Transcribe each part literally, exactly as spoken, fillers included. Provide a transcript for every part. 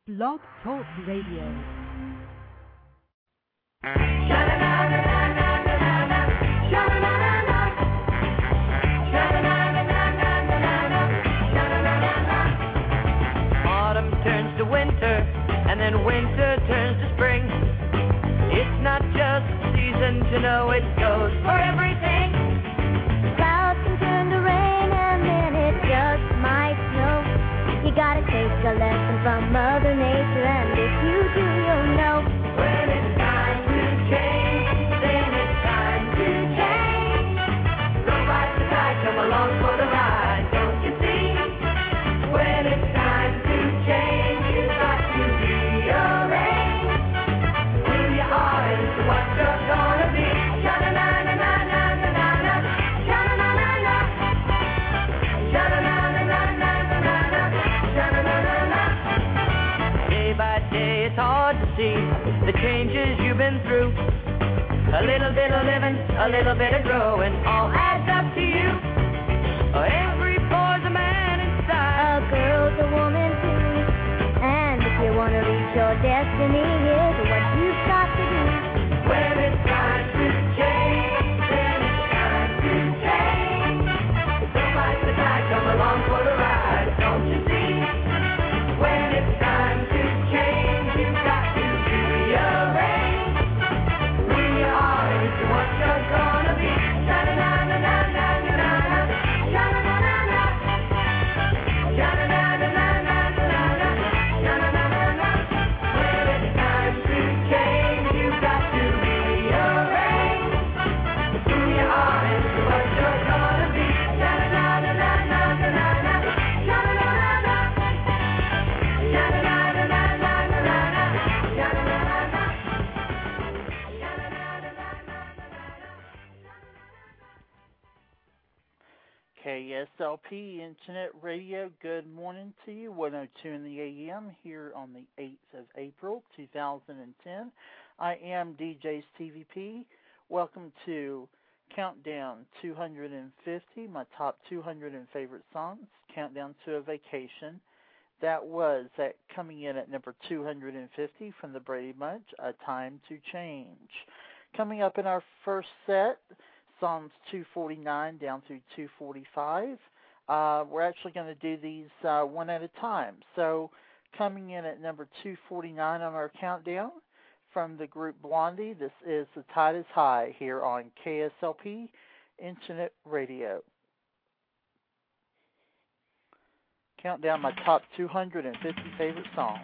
Blog Talk Radio. Autumn turns to winter, and then winter turns to spring. It's not just a season to know, it goes for everything. Clouds can turn to rain, and then it just might snow. You gotta take a lesson from Mother Nature, and if you do, you'll know. When it's time to change, then it's time to change. Don't fight the tide, come along for the ride, don't you see? When it's time to change, you've got to rearrange who you are and what you're gonna be. Sha-na-na-na-na-na-na-na, sha-na-na-na-na, sha-na-na-na-na-na-na, sha-na-na-na-na. Day by day it's hard to see the changes you've been through. A little bit of living, a little bit of growing, all adds up to you. Every boy's a man inside. A girl's a woman too. And if you wanna reach your destiny, here's what you've got to do. When it's time to change, then it's time to change. Don't fight the tide, come along for the ride, don't you see? When it's time to change, you've got to rearrange who you are and what you're gonna be. Sha-na-na-na-na-na-na-na, sha-na-na-na-na, sha-na-na-na-na-na-na, sha-na-na-na-na. When it's time to change, you've got to rearrange who you are and what you're gonna be. Sha-na-na-na-na-na-na-na, sha-na-na-na-na, sha-na-na-na-na-na-na, sha-na-na-na-na. K S L P Internet Radio, good morning to you. one oh two in the A M here on the eighth of April, two thousand ten. I am D J's T V P. Welcome to Countdown two hundred fifty, my top two hundred favorite songs, Countdown to a Vacation. That was at coming in at number two hundred fifty from the Brady Bunch, A Time to Change. Coming up in our first set, Songs two forty-nine down through two forty-five. Uh, we're actually going to do these uh, one at a time. So coming in at number two forty-nine on our countdown from the group Blondie, this is The Tide is High here on K S L P Internet Radio. Countdown my top two hundred fifty favorite songs.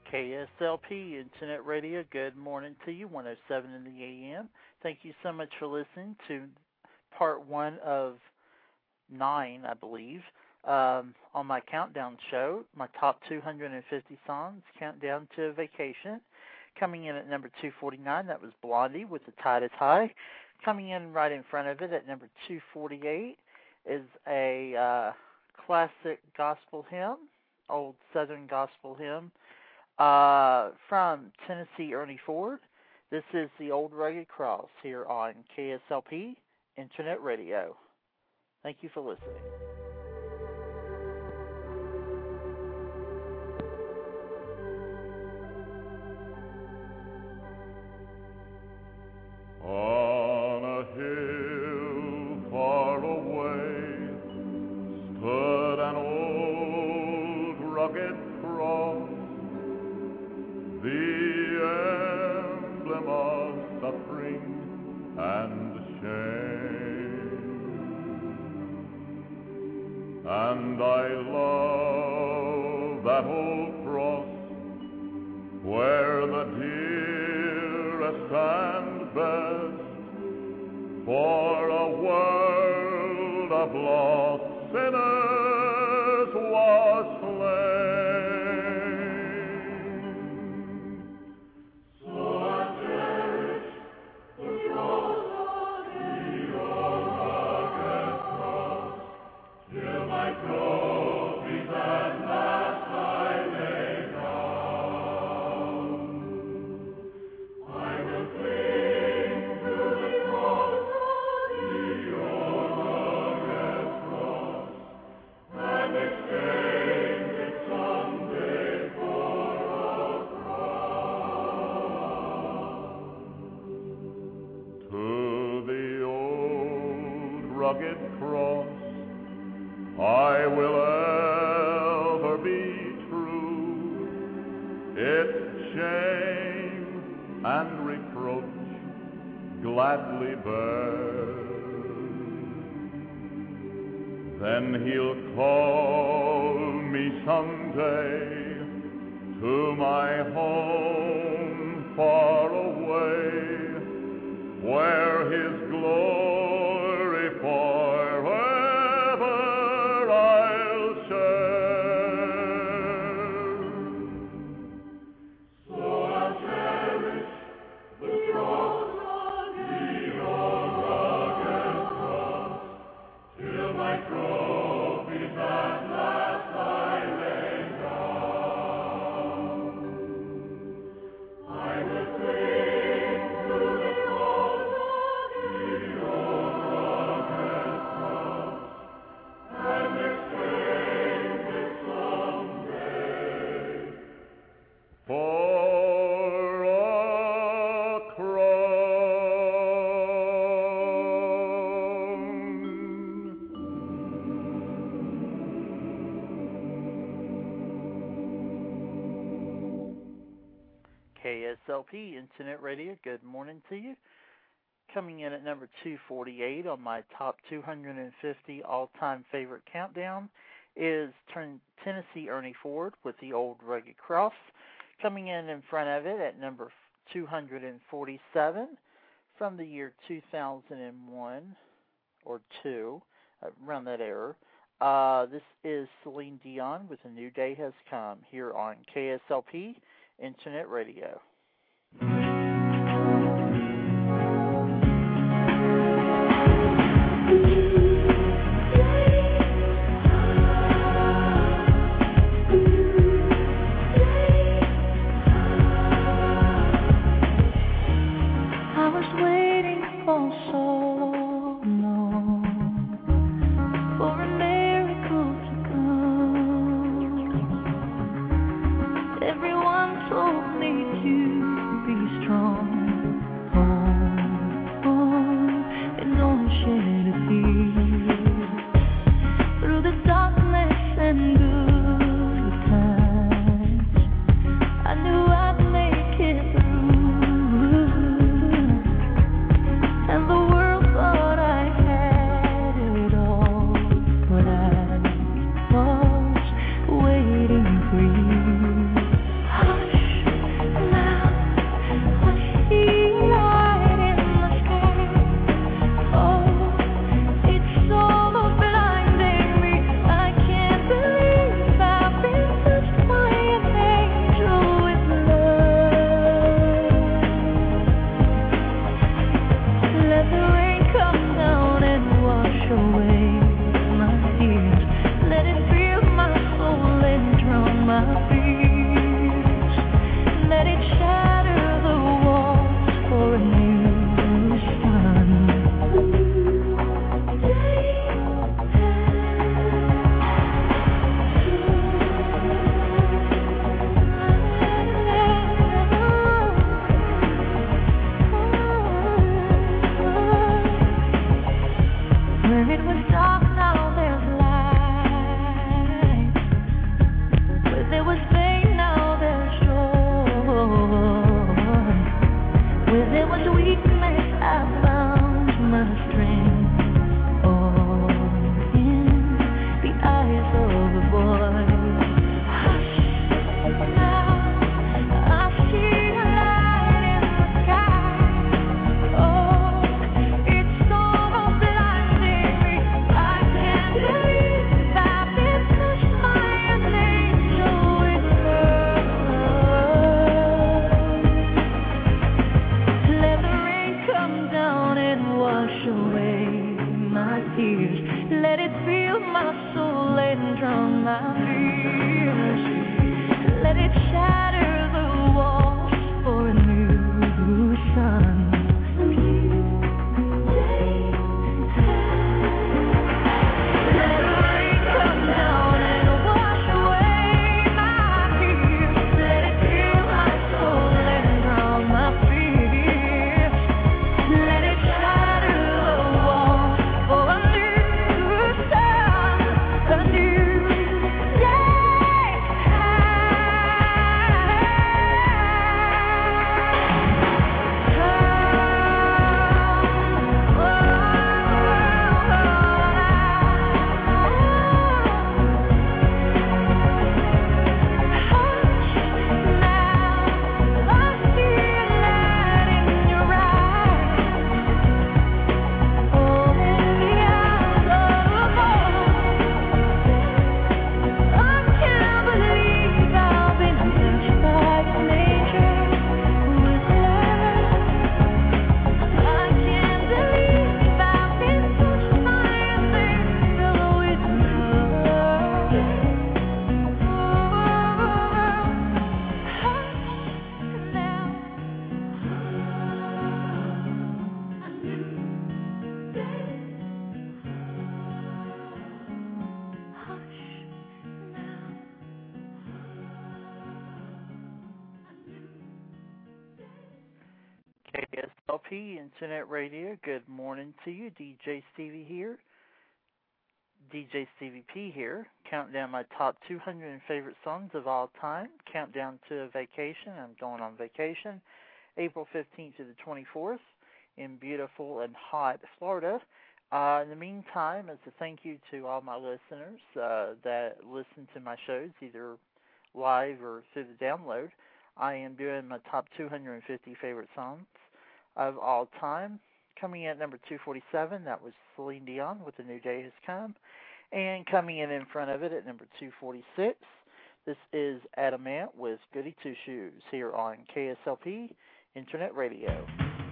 K S L P Internet Radio, good morning to you, one oh seven in the A M. Thank you so much for listening to part one of nine, I believe, um, on my countdown show, my top two hundred fifty songs, Countdown to Vacation. Coming in at number two forty-nine, that was Blondie with The Tide is High. Coming in right in front of it at number two forty-eight is a uh, classic gospel hymn, old Southern gospel hymn, uh, from Tennessee Ernie Ford. This is The Old Rugged Cross here on K S L P Internet Radio. Thank you for listening. On a hill far away stood an old rugged cross, the emblem of suffering and shame. And I love that old cross where the dearest and best for a world of lost sinners was slain. So I cherish the cross, the old rugged cross, till my trophies at last I lay down. I will cling to the cross, the old rugged cross, and exchange it someday for a crown. To the old rugged cross I will ever be true. Its shame and reproach gladly bear. Then he'll call me someday to my home far away, where his glory forever I'll share. So I cherish the cross, the old rugged cross, till my trophies at last I lay down. I will cling to the cross, the old rugged cross, and exchange it someday for a crown. K S L P Internet Radio, good morning to you. Coming in at number two forty-eight on my top two hundred fifty all-time favorite countdown is Ten- Tennessee Ernie Ford with The Old Rugged Cross. Coming in in front of it at number two hundred forty-seven from the year two thousand one or two, around that era. Uh, this is Celine Dion with A New Day Has Come here on K S L P Internet Radio. I was waiting for so long for a miracle to come. Everyone told me to P Internet Radio. Good morning to you. D J Stevie here. D J Stevie P here. Counting down my top two hundred favorite songs of all time. Countdown to a vacation. I'm going on vacation April fifteenth to the twenty-fourth in beautiful and hot Florida. Uh, in the meantime, as a thank you to all my listeners uh, that listen to my shows, either live or through the download, I am doing my top two hundred fifty favorite songs of all time. Coming in at number two forty-seven, that was Celine Dion with A New Day Has Come. And coming in in front of it at number two forty-six, this is Adam Ant with Goody Two Shoes here on K S L P Internet Radio.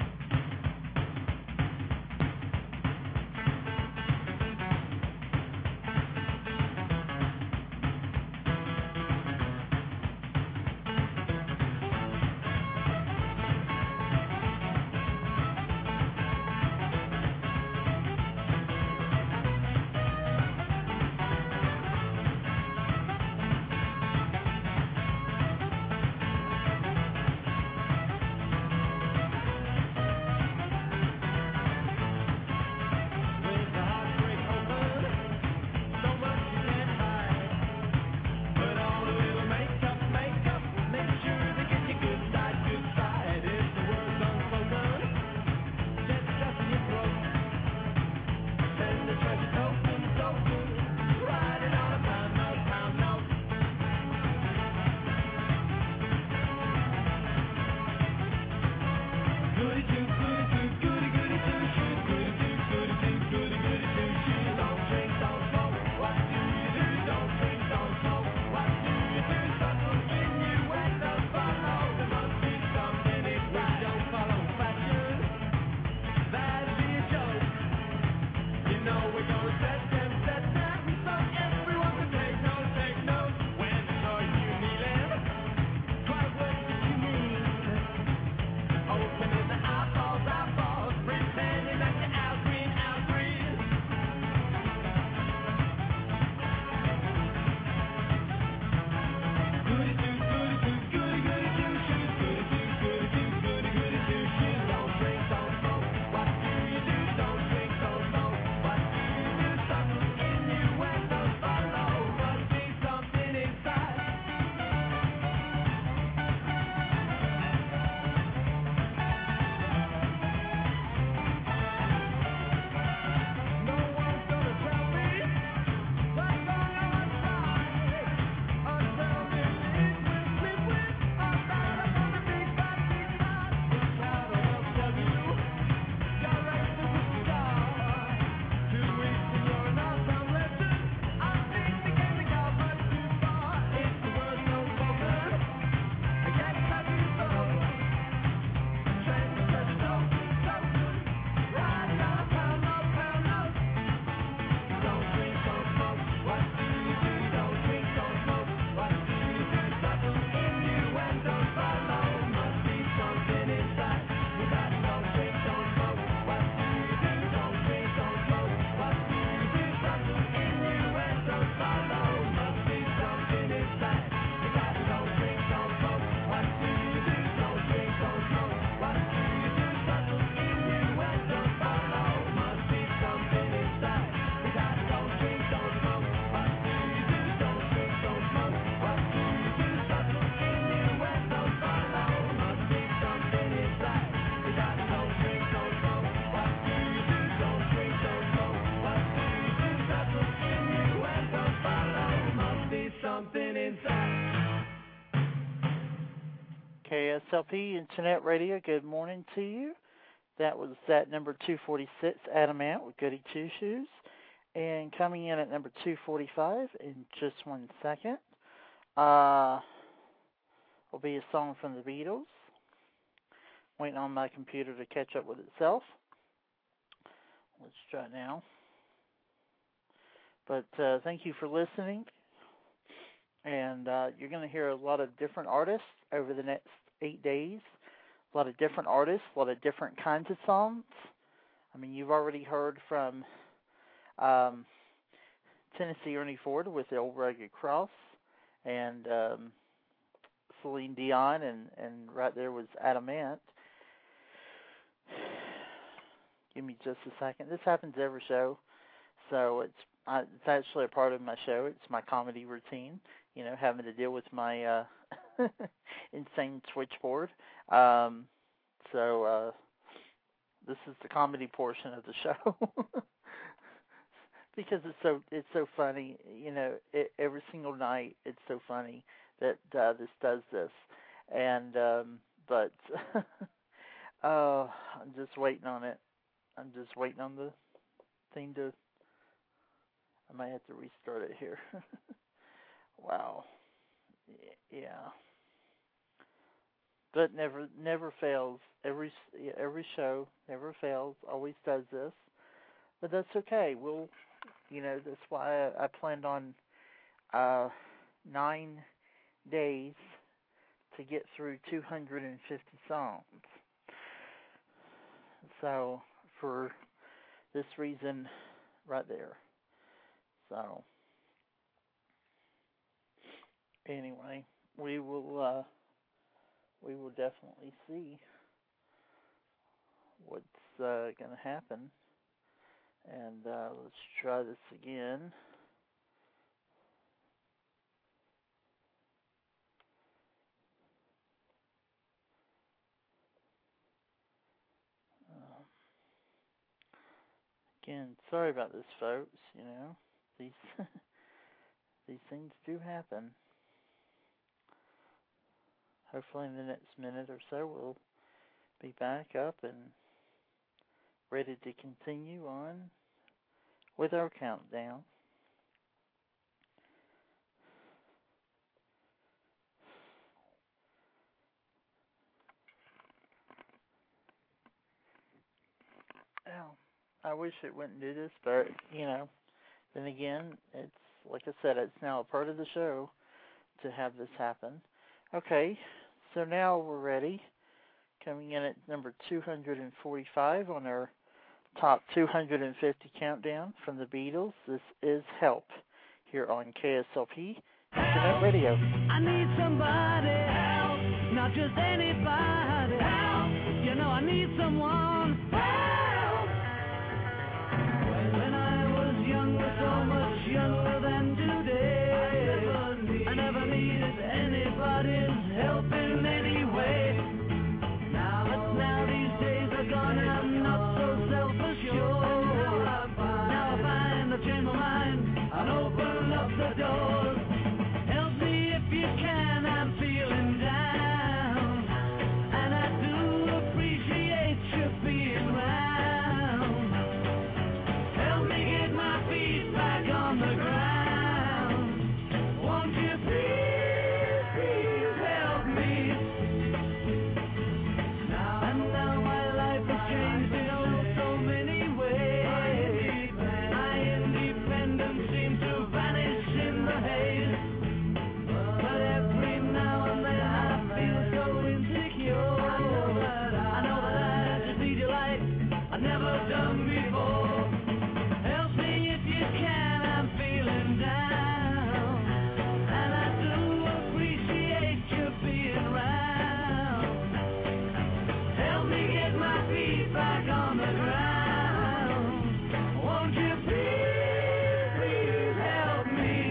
K S L P Internet Radio, good morning to you. That was at number two forty-six, Adam Ant with Goody Two Shoes. And coming in at number two forty-five in just one second uh, will be a song from the Beatles. Waiting on my computer to catch up with itself. Let's try it now. But uh, thank you for listening. And uh, you're going to hear a lot of different artists over the next eight days. A lot of different artists, a lot of different kinds of songs. I mean, you've already heard from um, Tennessee Ernie Ford with the Old Rugged Cross, and um, Celine Dion, and, and right there was Adam Ant. give me just a second. This happens every show, so it's I, it's actually a part of my show. It's my comedy routine. You know, having to deal with my uh, insane switchboard. Um, so uh, this is the comedy portion of the show because it's so it's so funny. You know, it, every single night it's so funny that uh, this does this, and um, but uh, I'm just waiting on it. I'm just waiting on the thing to. I might have to restart it here. Wow. Yeah. But never never fails. Every every show never fails. Always does this. But that's okay. We'll, you know, that's why I, I planned on uh, nine days to get through two hundred fifty songs. So for this reason, right there. So anyway, we will uh, we will definitely see what's uh, going to happen. And uh, let's try this again. Um, again, sorry about this, folks. You know, these these things do happen. Hopefully in the next minute or so we'll be back up and ready to continue on with our countdown. Well, I wish it wouldn't do this, but, you know, then again, it's, like I said, it's now a part of the show to have this happen. Okay, so now we're ready. Coming in at number two hundred forty-five on our top two hundred fifty countdown from the Beatles. This is Help here on K S L P Internet Radio. I need somebody help, not just anybody help. You know I need someone help. When I was younger, so much younger than today, I never needed anybody's help in any way. But now these days are gone and I'm not so self-assured. Now I find I've changed my mind and open up the doors. Help me if you can, I'm feeling down, and I do appreciate you being around. Help me get my feet back on the ground. Won't you please, please help me? And now my life has changed in oh so many ways. My independence seems to vanish in the haze. But every now and then I feel so insecure. I know that I just need your light I've never done before. Help me if you can, I'm feeling down, and I do appreciate you being around. Help me get my feet back on the ground. Won't you please, please help me?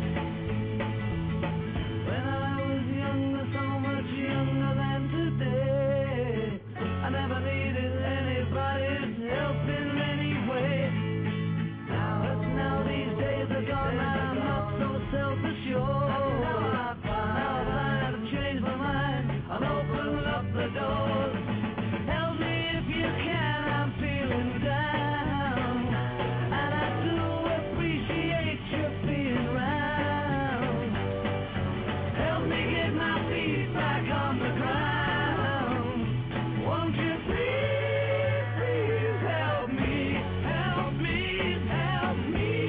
When I was younger, so much younger than today, I never needed anybody's help in any way. But now these days are gone and I'm not so self-assured. Now I find I've changed my mind and open up the doors. Help me if you can, I'm feeling down, and I do appreciate you being around. Help me get my feet back on the ground. Won't you please, please help me, help me, help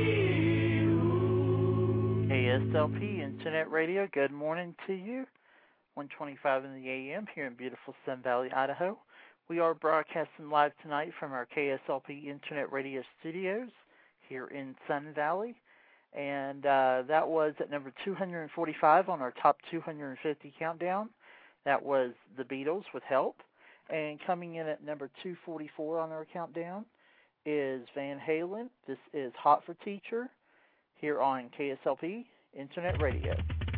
me. K S L P Internet Radio, good morning to you. one twenty-five in the A M here in beautiful Sun Valley, Idaho. We are broadcasting live tonight from our K S L P Internet Radio studios here in Sun Valley. And uh, that was at number two hundred forty-five on our top two hundred fifty countdown. That was the Beatles with Help. And coming in at number two forty-four on our countdown is Van Halen. This is Hot for Teacher here on K S L P Internet Radio.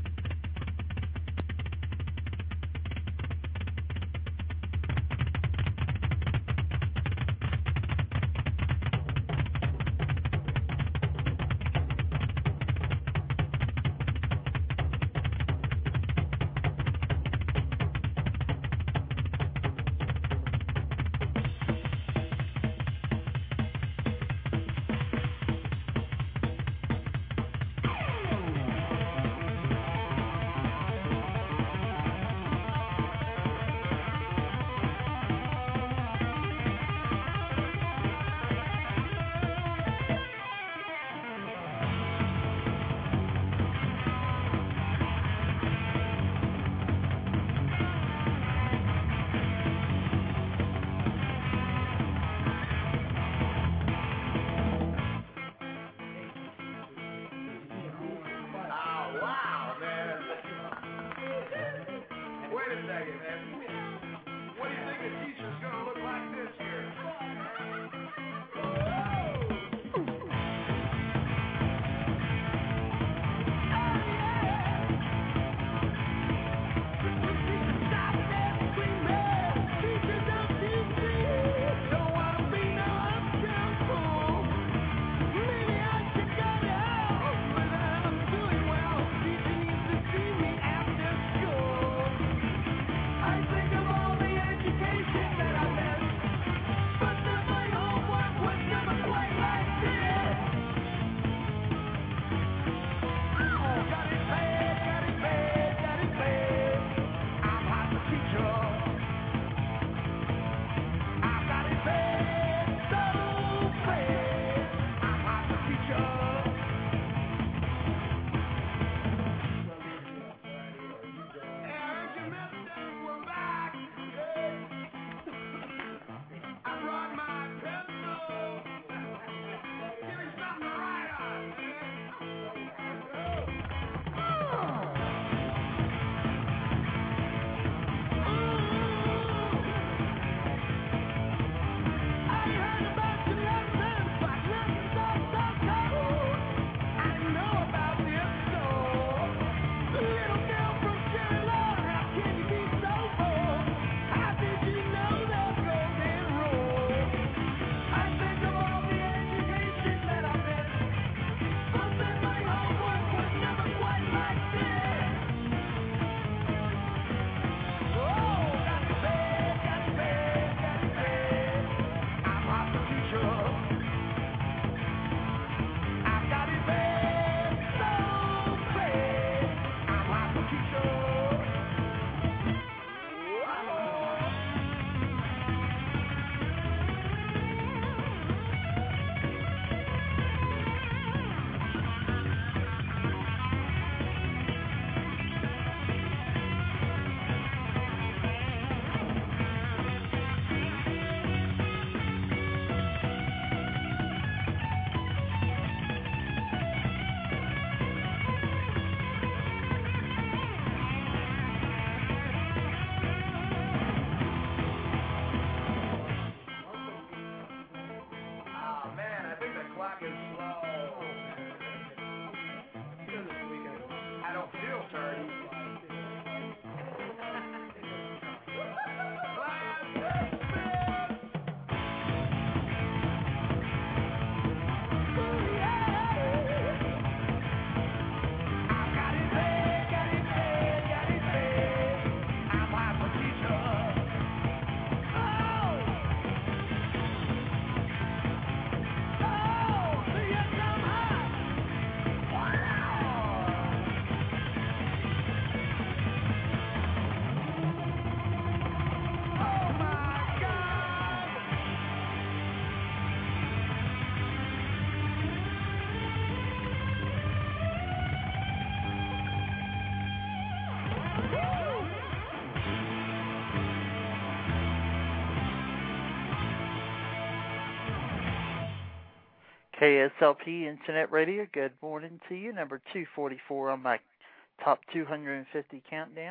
K S L P Internet Radio, good morning to you. Number two forty-four on my top two hundred fifty countdown.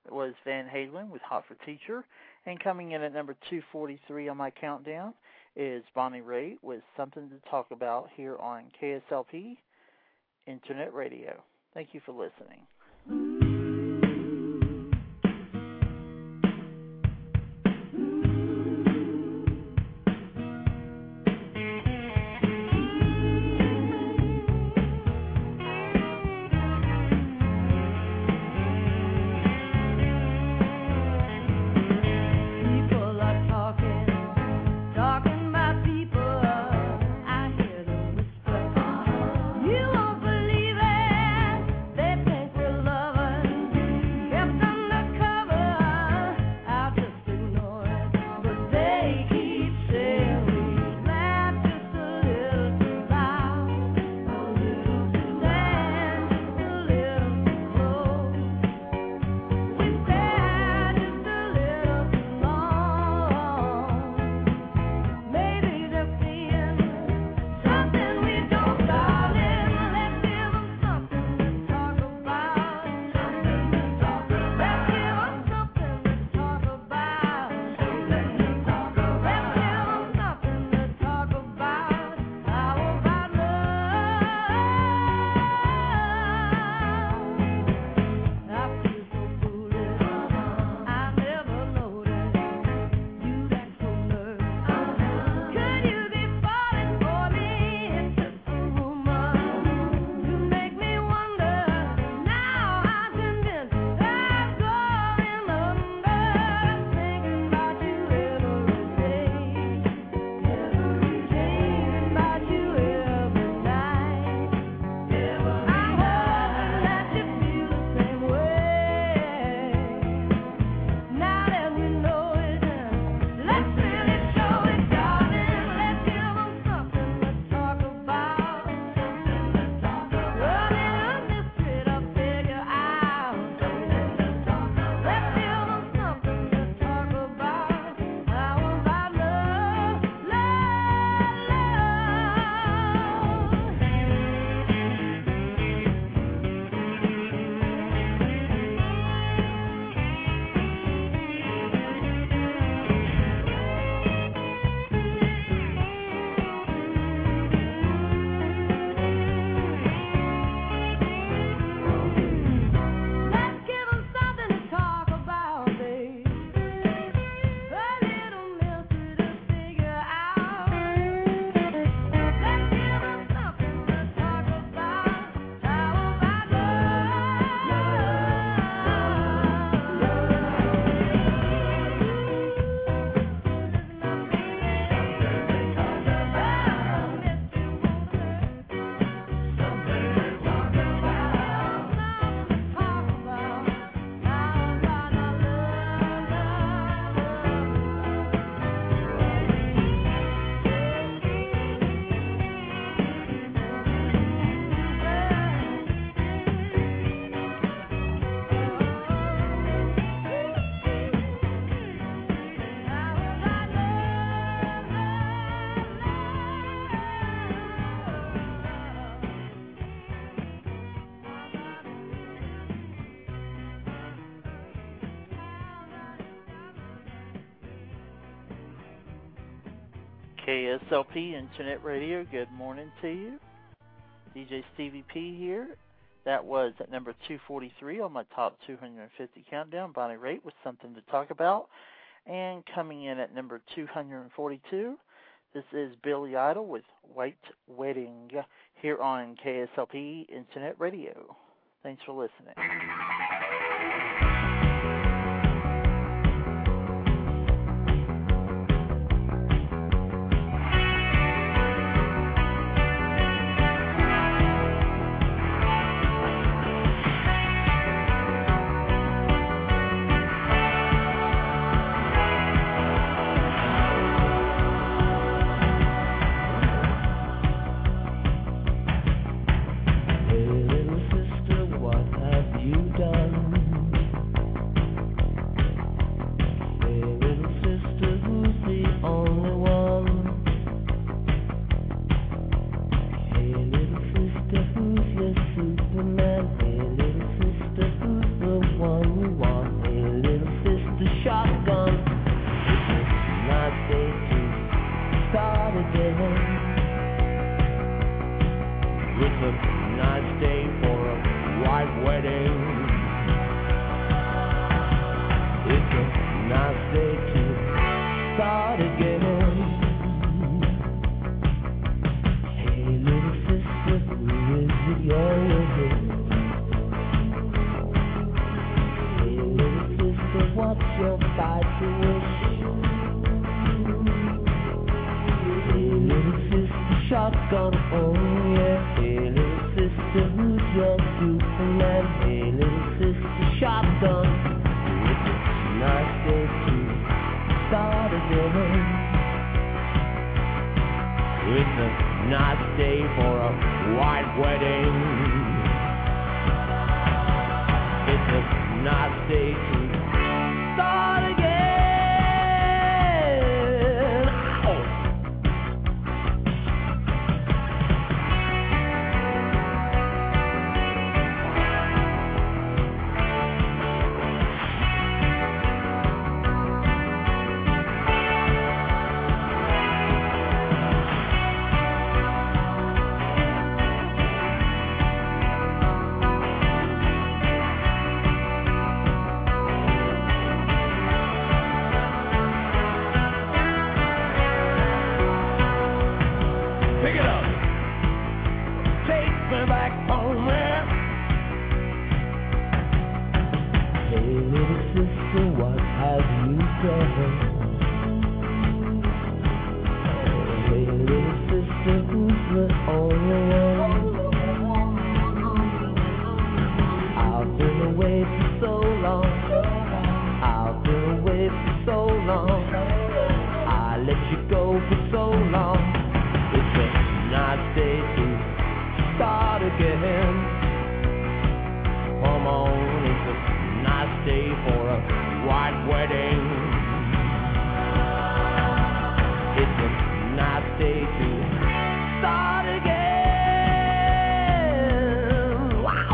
was Van Halen with Hot for Teacher. And coming in at number two forty-three on my countdown is Bonnie Raitt with Something to Talk About here on K S L P Internet Radio. Thank you for listening. K S L P Internet Radio, good morning to you. D J Stevie P here. That was at number two forty-three on my top two hundred fifty countdown, Bonnie Raitt with Something to Talk About. And coming in at number two forty-two, this is Billy Idol with White Wedding here on K S L P Internet Radio. Thanks for listening. You done? not your fight to wish. Hey, little sister shotgun, oh yeah. Hey, little sister, who's your Superman? Hey, little sister shotgun. It's a nice day to start again. It's a nice day for a white wedding. It's a nice day to start again. Ow! Pick it up. Take me back home, man. Hey, little sister, what have you done? Hey, little sister, who's the only one? I've been away for so long. I've been away for so long. I let you go for so long. It's a nice day to start again. Come on, it's a nice day for a white wedding. It's a nice day to start again. Wow!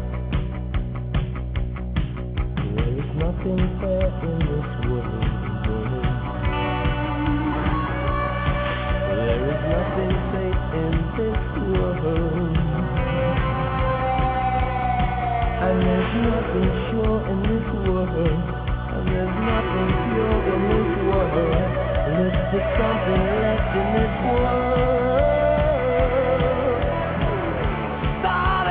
There is nothing fair in this world. There is nothing safe in this world. And there's nothing sure in this world. And there's nothing pure in this world. Unless there's something left in this world. Start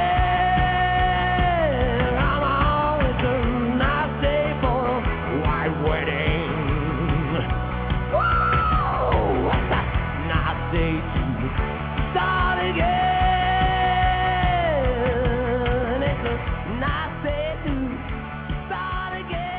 again. Come on, it's a nice day for a white wedding. Whoa! What's that? Nice day to start again. It's a nice day to start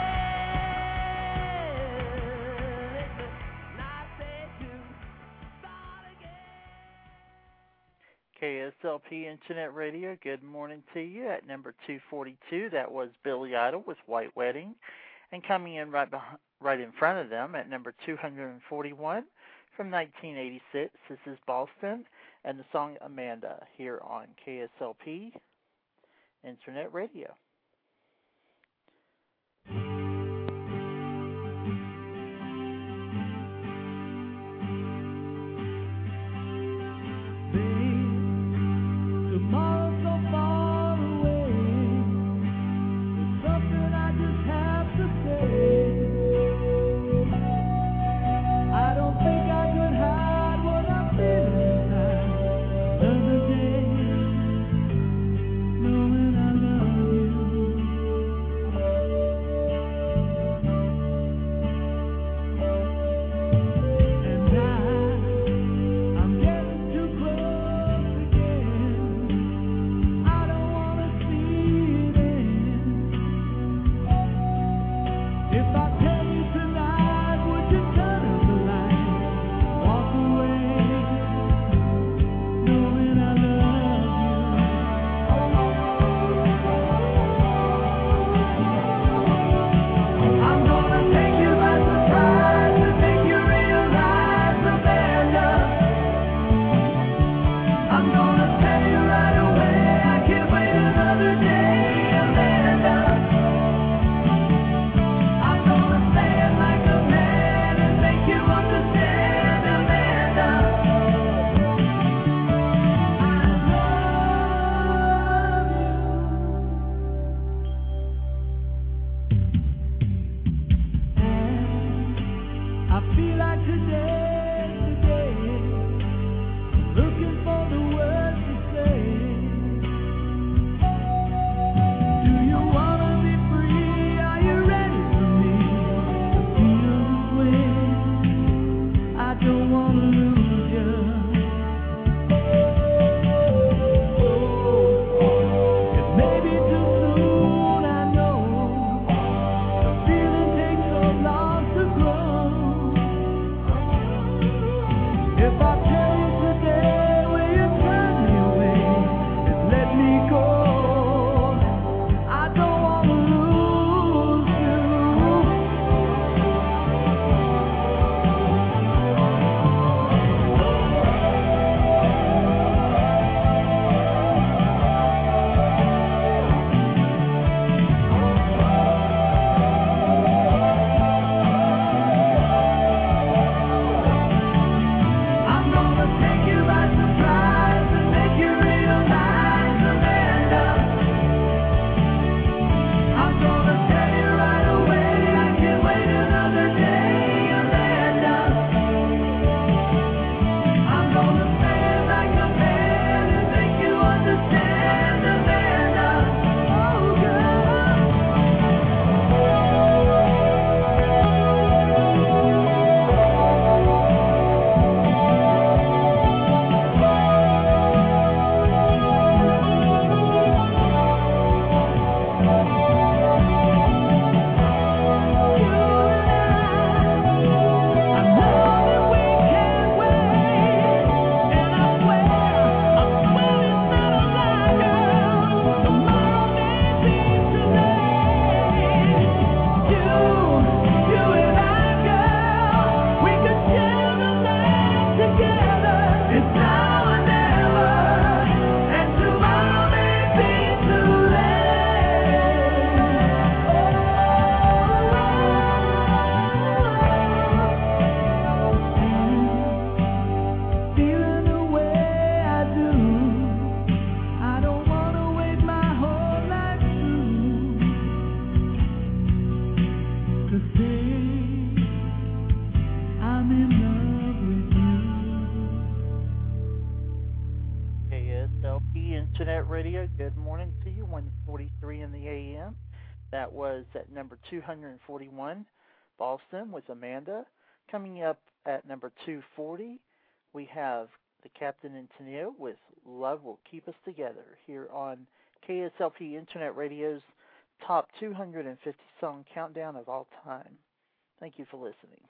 again. It's a nice day to start again. K S L P Internet Radio, good morning to you. At number two forty-two, that was Billy Idol with White Wedding. And coming in right behind, right in front of them at number two forty-one from nineteen eighty-six, this is Boston and the song Amanda here on K S L P Internet Radio. Tomorrow's so far away. It's something I just have to say. I don't think I could hide what I'm feeling inside. Another day, knowing I love you. Good morning to you. one forty-three in the A M. That was at number two forty-one, Boston with Amanda. Coming up at number two forty, we have the Captain and Tennille with Love Will Keep Us Together here on K S L P Internet Radio's top two hundred fifty song countdown of all time. Thank you for listening.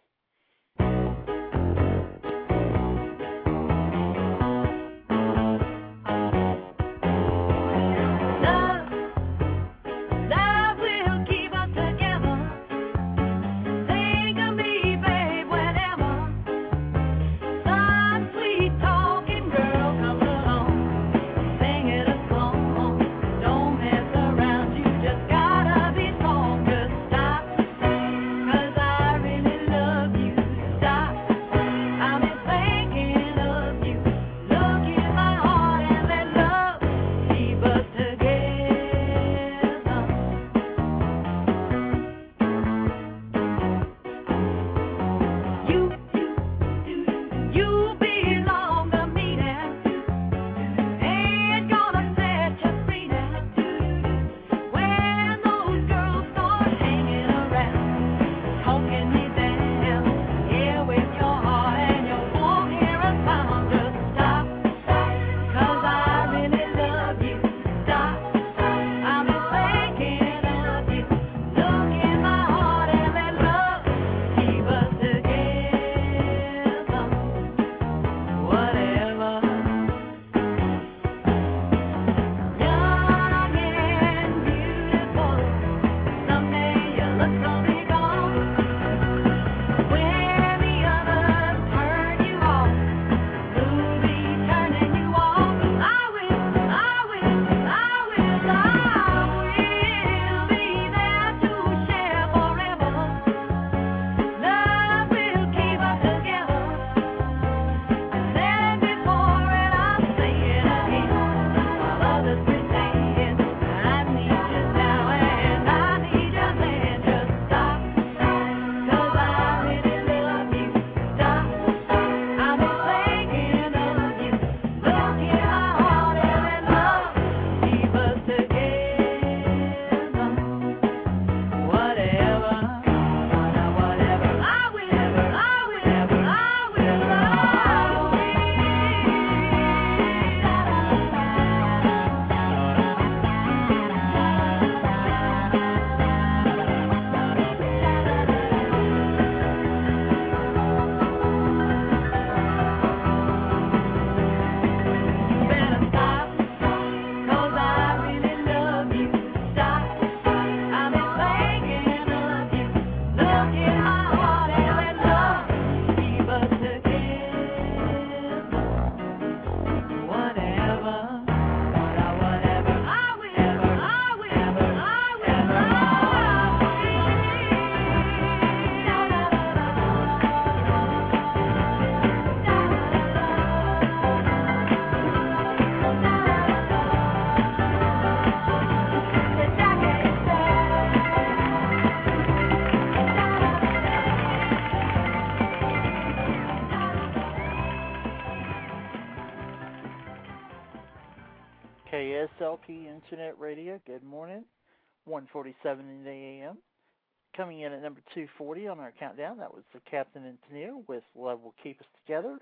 K S L P Internet Radio, good morning. one forty-seven in the A M. Coming in at number two forty on our countdown, that was the Captain and Tennille with Love Will Keep Us Together.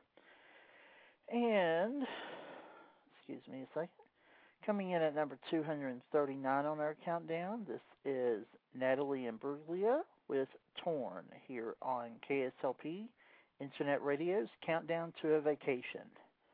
And, excuse me a second, coming in at number two thirty-nine on our countdown, this is Natalie Imbruglia with Torn here on K S L P Internet Radio's Countdown to a Vacation.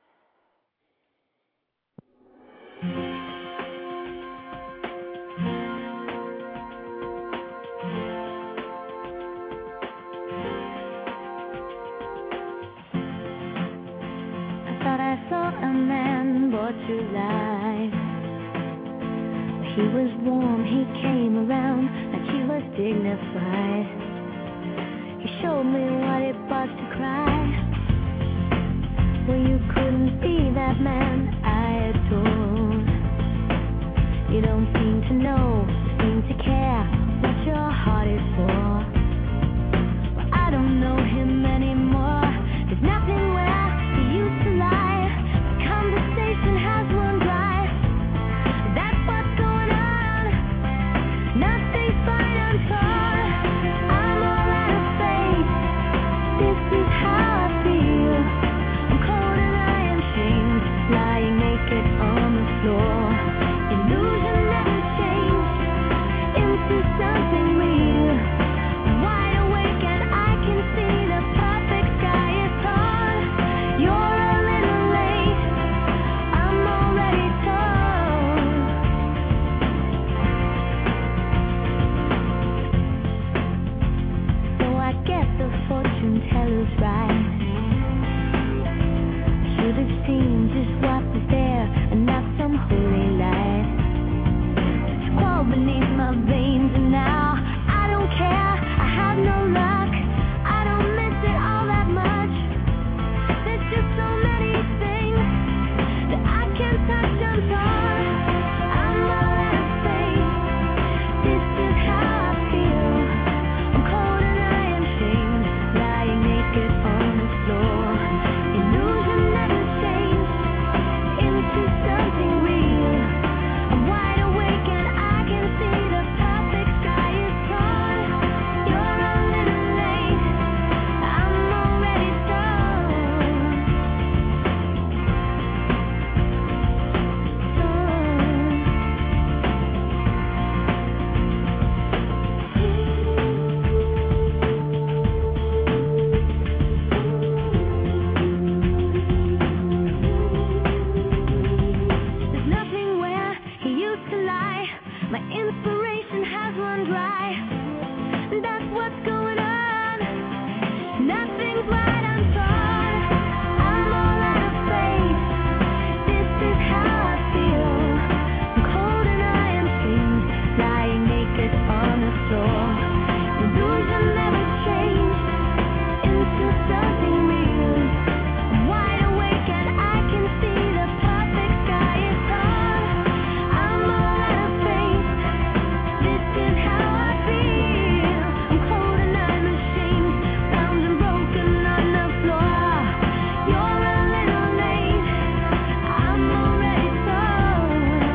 A man brought to life. He was warm, he came around like he was dignified. He showed me what it was to cry. Well, you couldn't be that man I adored. You don't seem to know, seem to care what your heart is for. Well, I don't know him anymore. There's nothing where he used to lie. Conversation has run dry. Nothing's fine, I'm torn. I'm all out of faith. This is how I feel. I'm cold and I am shamed, lying naked on the floor. Illusion never changed into something real. I'm wide awake and I can see the perfect sky is torn. You're a little late. I'm already torn. So I guess the fortune teller's right. Should have seen just what was there and not some holy light. It's crawled beneath my veins and now I don't care. I have no luck. I don't miss it all that much. There's just so many things that I can't touch. I'm torn. I'm all out of faith. This is how I feel. I'm cold and I am shamed, lying naked on the floor. Illusion never changed into something real. I'm wide awake and I can see the perfect sky is torn. You're a little late. I'm already torn. There's nothing where he used to lie. My inspiration has run dry. That's what's going on. Nothing's right, I'm torn. I'm all out of faith. This is how I feel. I'm cold and I am shamed, lying naked on the floor. Illusion never changed into something real. I'm wide awake and I can see the perfect sky is torn. I'm all out of faith. This is how I feel. I'm cold and I'm ashamed, bound and broken on the floor. You're a little late. I'm already torn.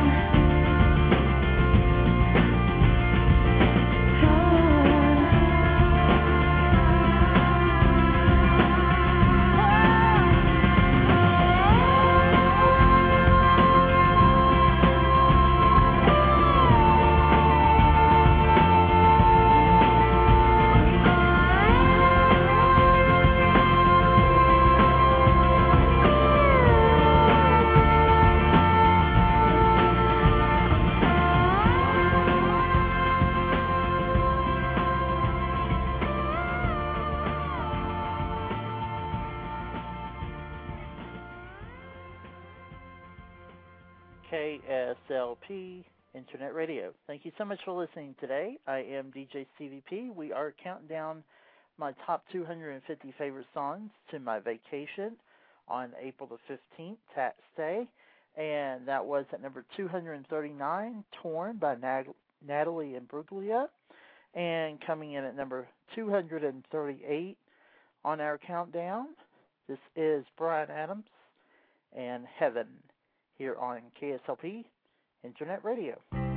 K S L P Internet Radio. Thank you so much for listening today. I am D J C V P. We are counting down my top two hundred fifty favorite songs to my vacation on April the fifteenth, Tax Day. And that was at number two hundred thirty-nine, Torn by Nat- Natalie Imbruglia. And coming in at number two hundred thirty-eight on our countdown, this is Bryan Adams and Heaven here on K S L P Internet Radio.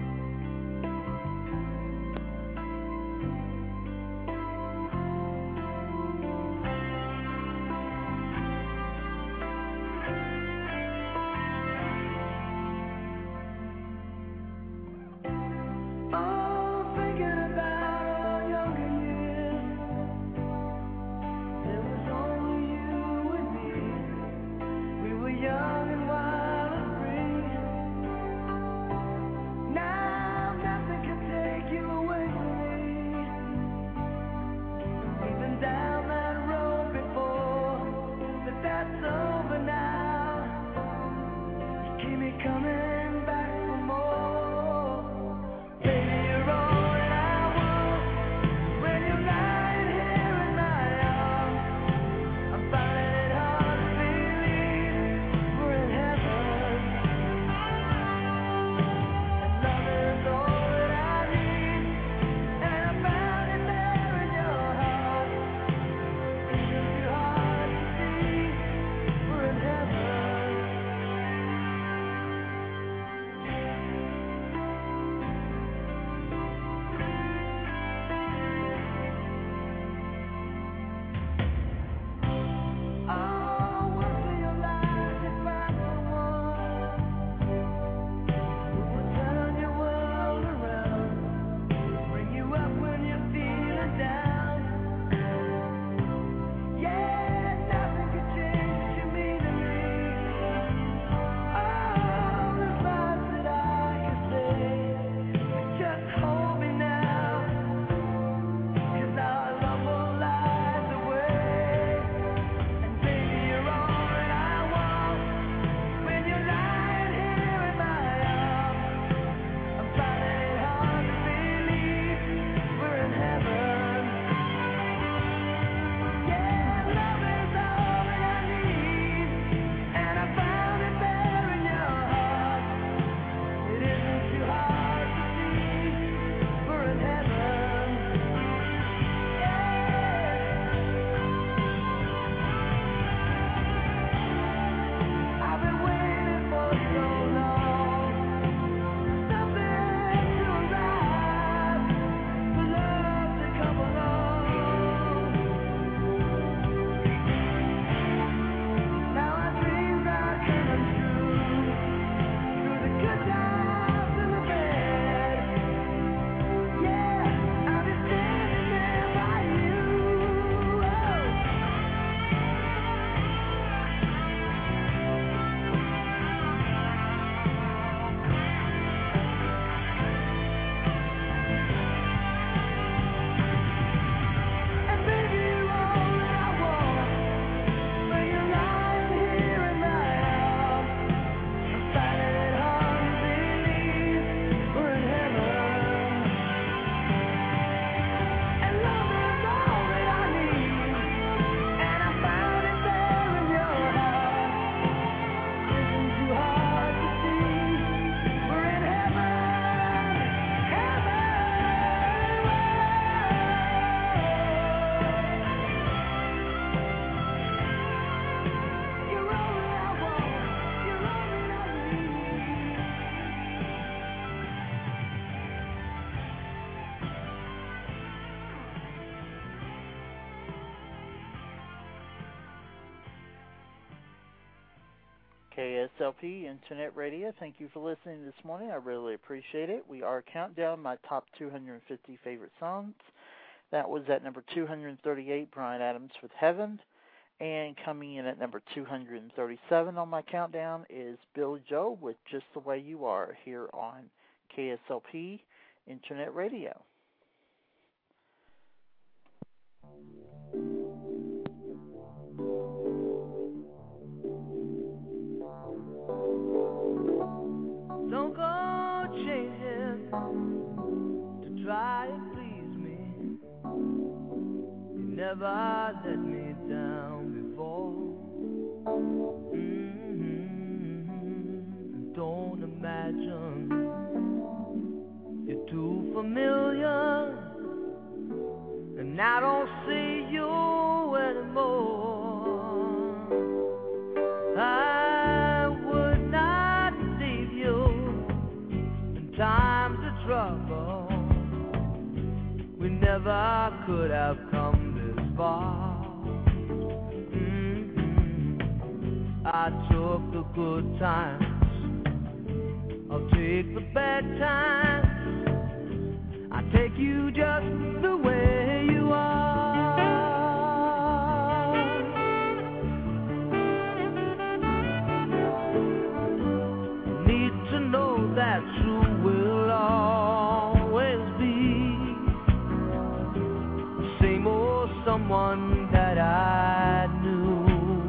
Oh, thinking about our younger years. There was only you and me. We were young and wild and free. Now K S L P Internet Radio. Thank you for listening this morning. I really appreciate it. We are counting my top two hundred fifty favorite songs. That was at number two hundred thirty-eight, Bryan Adams with Heaven. And coming in at number two hundred thirty-seven on my countdown is Billy Joel with Just the Way You Are here on K S L P Internet Radio. Don't go changing to try and please me. You never let me down before. Mm-hmm. Don't imagine you're too familiar, and I don't see you anymore. I would not leave you in times of trouble. We never could have come this far. Mm-hmm. I took the good times, I'll take the bad times. I take you just the way you are. Need to know that you will always be the same old someone that I knew.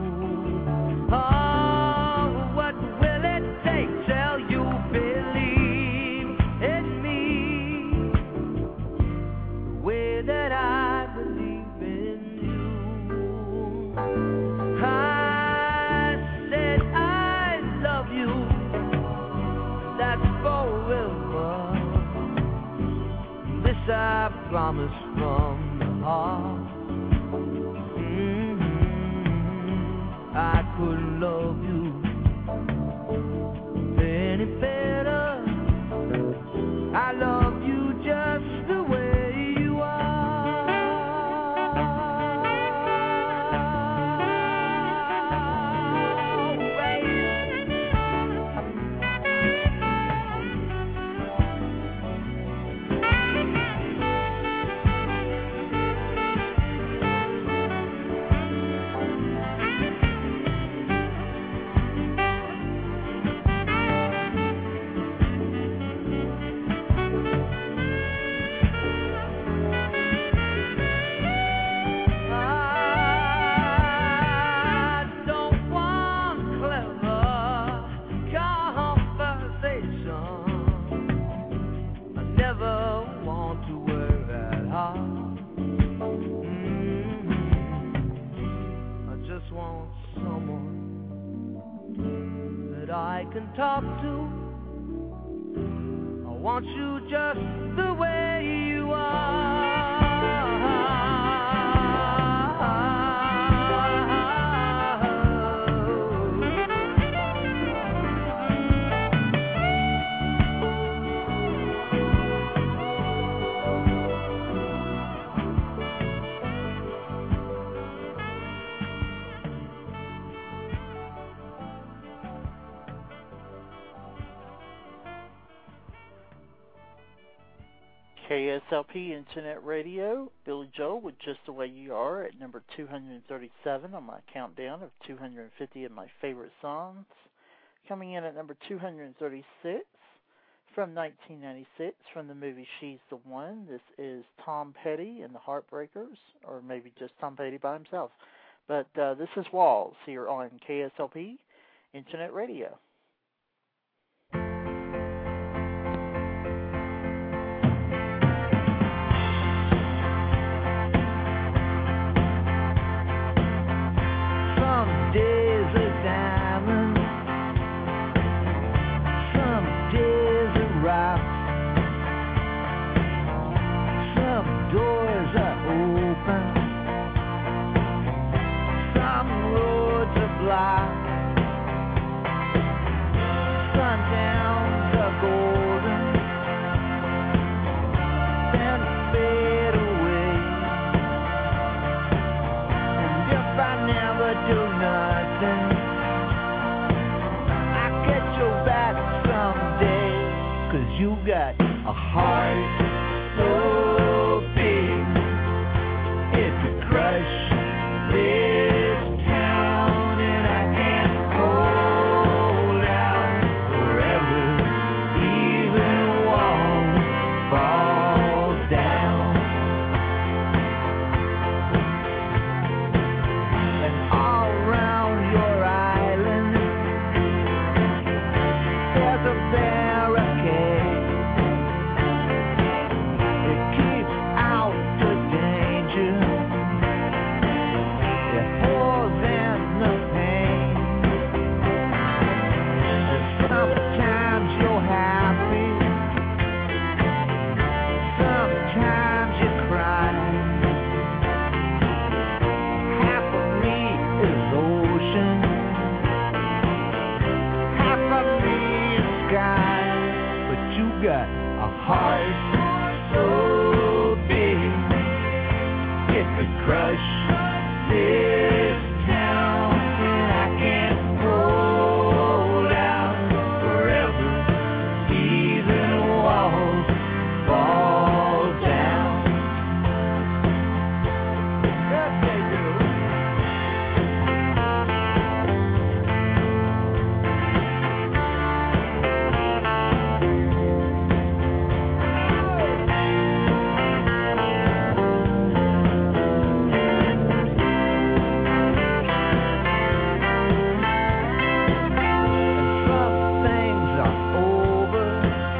Oh, what will it take till you believe in me the way that I believe in you? I said I love you, that's forever. This I promise from the heart. I couldn't love you any better. I love you just the way you are. Can talk to. I want you just the way you are. K S L P Internet Radio, Billy Joel with Just the Way You Are at number two hundred thirty-seven on my countdown of two hundred fifty of my favorite songs. Coming in at number two hundred thirty-six from nineteen ninety-six from the movie She's the One. This is Tom Petty and the Heartbreakers, or maybe just Tom Petty by himself. But uh, this is Walls here on K S L P Internet Radio. Some days are diamonds, some days are rocks. Some doors are open, some roads are blocked. Sundowns are golden, then fade away. And if I never do nothing, heart so big it could crush this town, and I can't hold out forever. Even walls fall down, and all around your island there's a barricade. It keeps out the danger. It holds in the pain. And sometimes you're happy, sometimes you cry. Half of me is ocean, half of me is sky. But you got a heart so big it could crush this town, and I can't hold out forever. Even walls fall down. Yes, they do. Some things are over,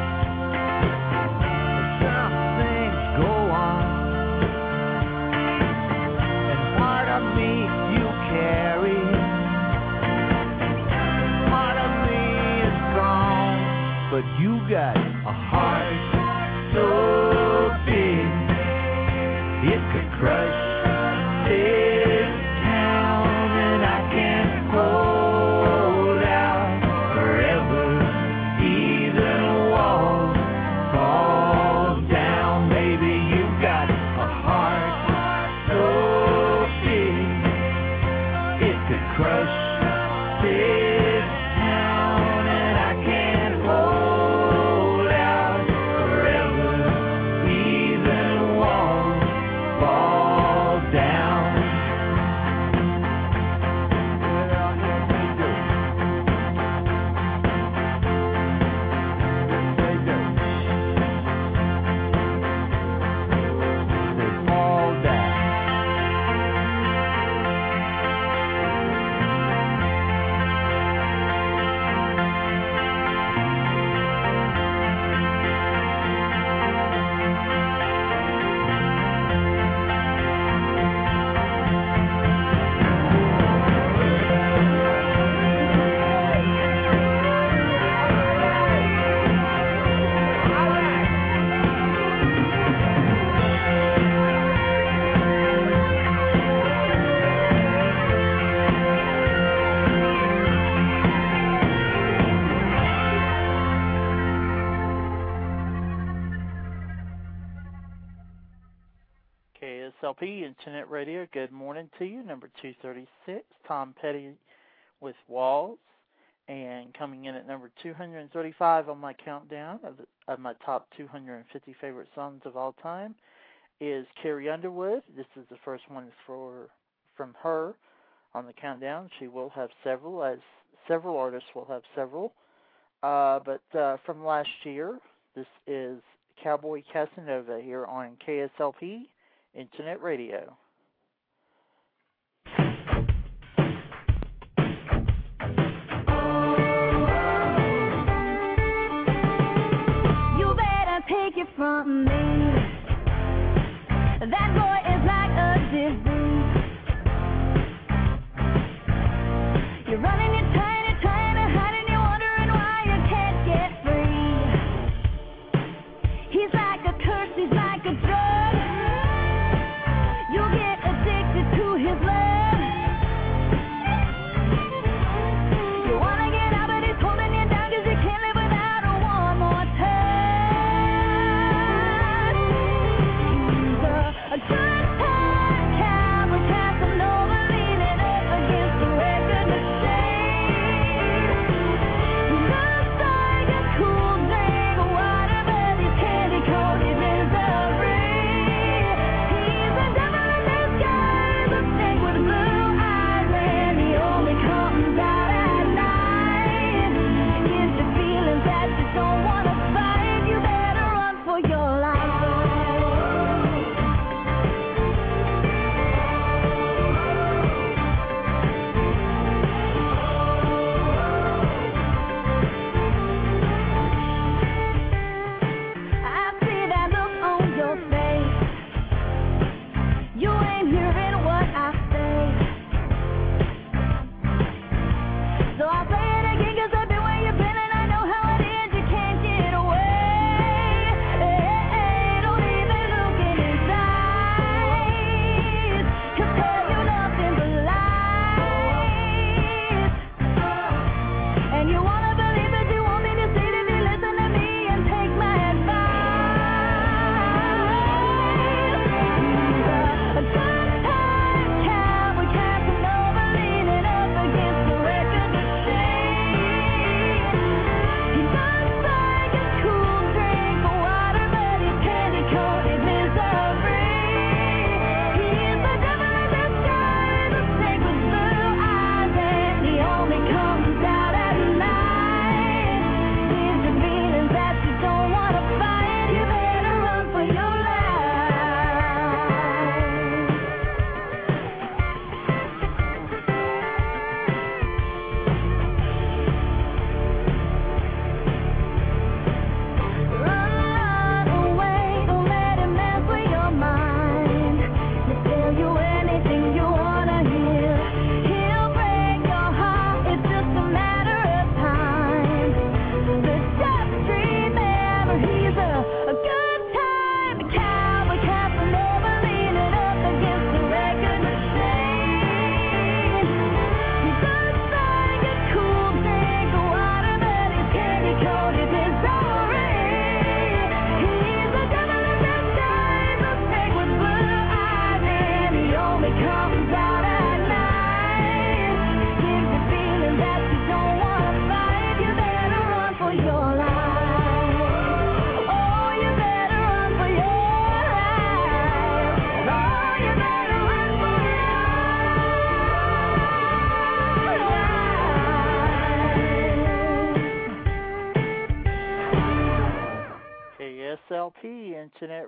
some things go on, and part of me you carry, part of me is gone. But you got a heart so big it could crush this town, and I can't hold out forever. Even walls fall down, baby. You got a heart so big it could crush this town, and I can't hold out forever. Even walls fall down. Yeah, yes, they do. Yes, they do. They fall down. K S L P Internet Radio, good morning to you. Number two thirty-six, Tom Petty with Walls. And coming in at number two hundred thirty-five on my countdown of, the, of my top two hundred fifty favorite songs of all time is Carrie Underwood. This is the first one for from her on the countdown. She will have several, as several artists will have several. Uh, but uh, from last year, this is Cowboy Casanova here on K S L P Internet Radio. You better take it from me. That boy is like a disease. You're running, you're trying, you're trying to hide, and you're wondering why you can't get free. He's like a curse, he's like a drug. You'll get addicted to his love. You wanna get out, but he's holding you down 'cause you can't live without her one more time.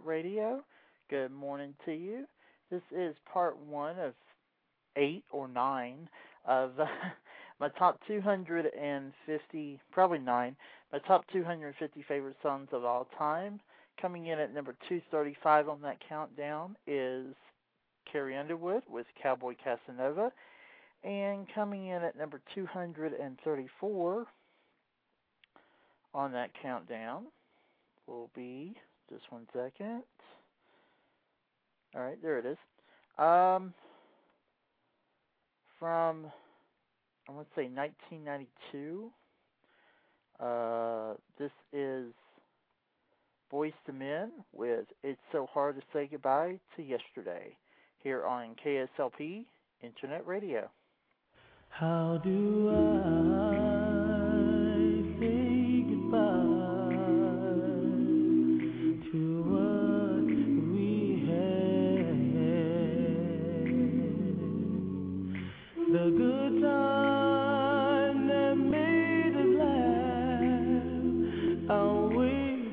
Radio. Good morning to you. This is part one of eight or nine of uh, my top two hundred fifty, probably nine, my top two hundred fifty favorite songs of all time. Coming in at number two thirty-five on that countdown is Carrie Underwood with Cowboy Casanova. And coming in at number two hundred thirty-four on that countdown will be, just one second. All right, there it is. Um, from, I want to say nineteen ninety-two, uh, this is Boyz two Men with It's So Hard to Say Goodbye to Yesterday, here on K S L P Internet Radio. How do I say goodbye to what we had? The good time that made us laugh, always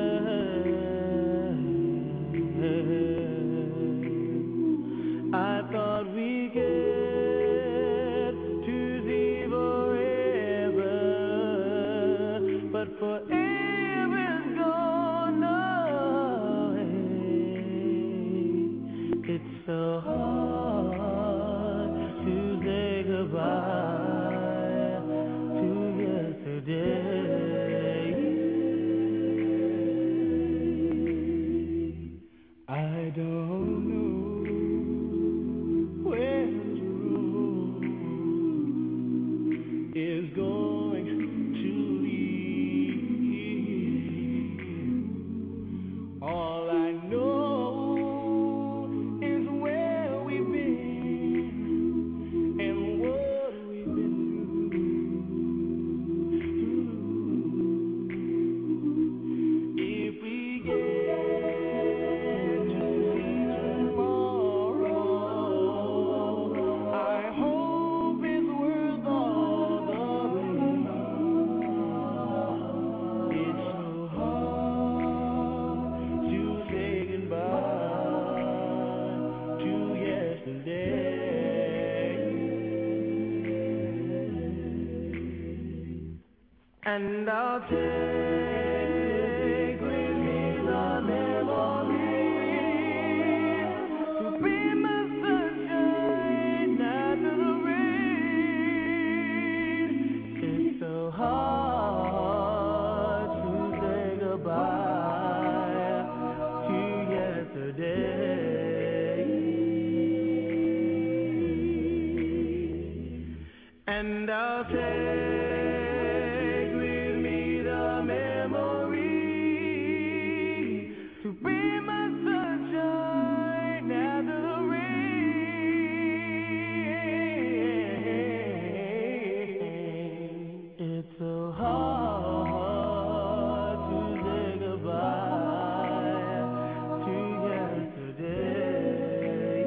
back. I thought we could forever's gone away. It's so hard to say goodbye to yesterday. I don't know where the road is going to lead. All I know is where we've been and what we've been through. If we get to see tomorrow, I hope it's worth all the pain. It's so hard to say goodbye to yesterday. And I'll take with me the memories to be my sunshine after the rain. It's so hard to say goodbye to yesterday. And I'll take with me the memory to be my sunshine after the rain. It's so hard to say goodbye to yesterday.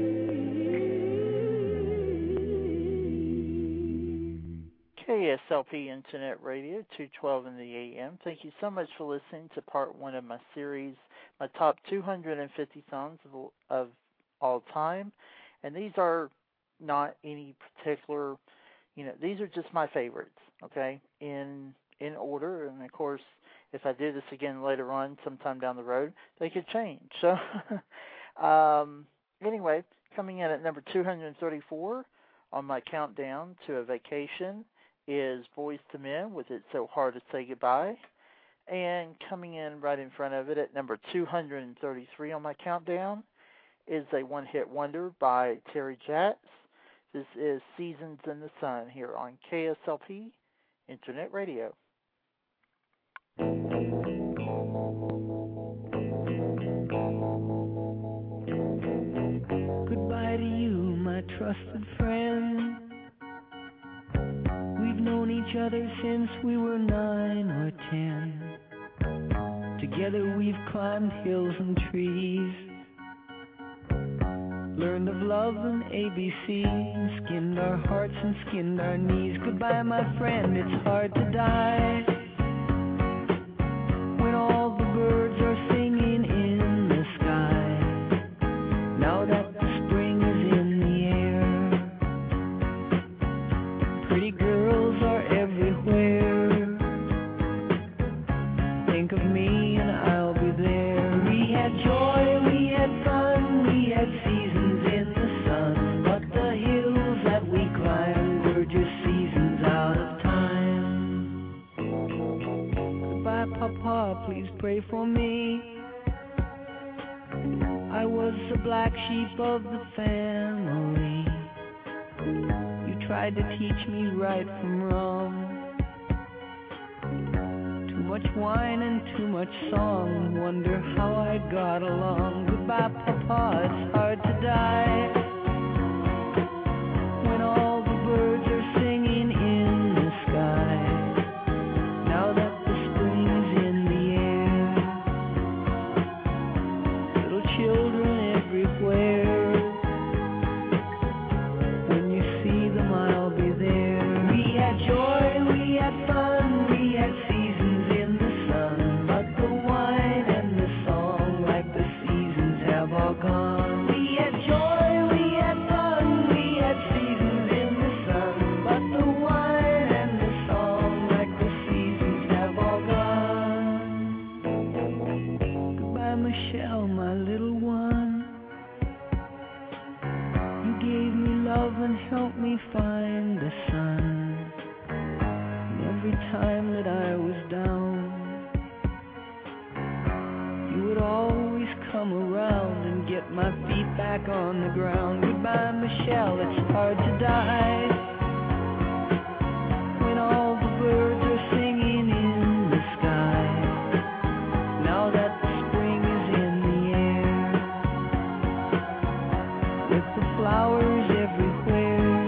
K S L P Internet Radio, two twelve in the A M. Thank you so much for listening to part one of my series, my top two hundred fifty songs of, of all time. And these are not any particular, you know, these are just my favorites, okay, in in order. And, of course, if I do this again later on, sometime down the road, they could change. So, um, anyway, coming in at number two hundred thirty-four on my countdown to a vacation is Boyz two Men with It's So Hard to Say Goodbye. And coming in right in front of it at number two hundred thirty-three on my countdown is a one-hit wonder by Terry Jacks. This is Seasons in the Sun here on K S L P Internet Radio. Goodbye to you, my trusted friend. We've known each other since we were nine or ten. Together we've climbed hills and trees, learned of love and A B C, skinned our hearts and skinned our knees. Goodbye, my friend, it's hard to die when all the birds are singing in pray for me. I was the black sheep of the family. You tried to teach me right from wrong. Too much wine and too much song. Wonder how I got along. Goodbye, Papa, it's hard to die when all the birds are singing in the sky. Now that the spring's in the air, little children everywhere. When you see them, I'll be there. We had joy, we had fun, we had seasons in the sun, but the wine and the song, like the seasons, have all gone. We had joy, we had fun, we had seasons in the sun, but the wine and the song, like the seasons, have all gone. Goodbye, Michelle, my little one. You gave me love and helped me find the sun. And every time that I was down, you would always come around and get my feet back on the ground. Goodbye, Michelle, it's hard to die when all the birds are singing in the sky. Now that the spring is in the air, with the flowers everywhere,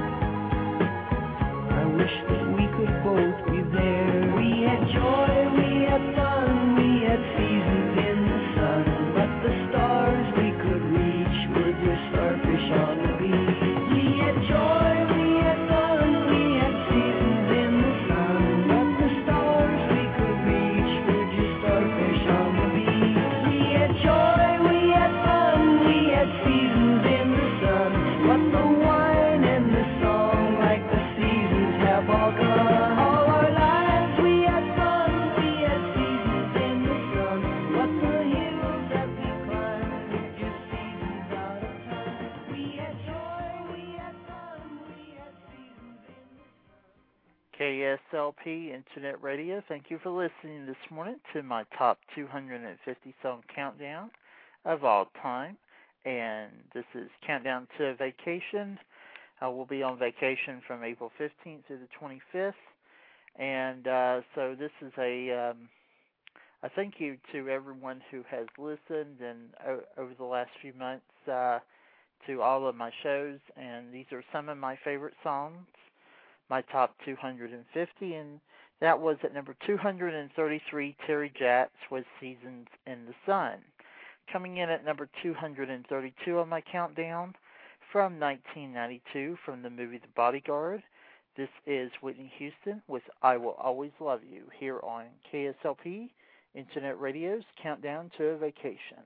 I wish that we could both be there. We had joy, we had fun, we had seasons in the sun, but the stars we could reach were just starfish on the beach. We had joy, we had fun, we had seasons in the sun, but the stars we could reach were just starfish on the beach. We had joy, we had fun, we had seasons in the sun, but the wine and the song, like the seasons, have all gone. All our lives we had fun, we had seasons in the sun, but the hills that we climbed were just seasons out of time. We had joy, we had fun, we had seasons in the sun. K S L P Internet Radio, thank you for listening this morning to my top two hundred fifty song countdown of all time. And this is Countdown to Vacation. I will be on vacation from April fifteenth to the twenty-fifth. And uh, so this is a, um, a thank you to everyone who has listened and o- over the last few months uh, to all of my shows. And these are some of my favorite songs, my top two hundred fifty. And that was at number two hundred thirty-three, Terry Jacks with Seasons in the Sun. Coming in at number two hundred thirty-two on my countdown, from nineteen ninety-two, from the movie The Bodyguard, this is Whitney Houston with I Will Always Love You, here on K S L P Internet Radio's Countdown to a Vacation.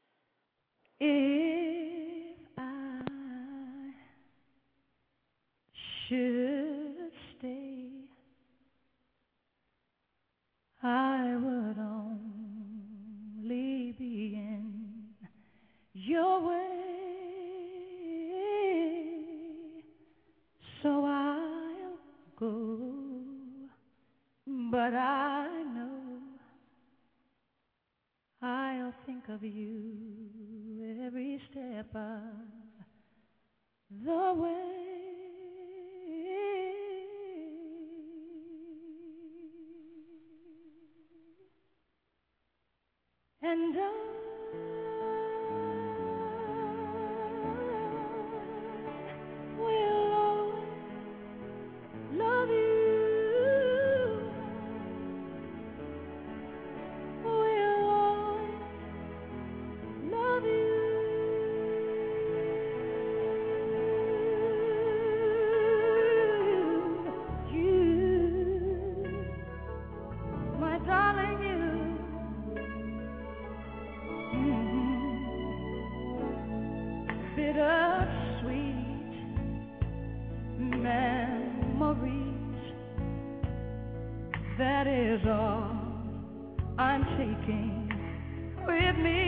If I should stay, I would only be in your way, so I'll go, but I know I'll think of you every step of the way. And I will always love you. Will always love you. You, my darling, you. Bittersweet memories, that is all I'm taking with me.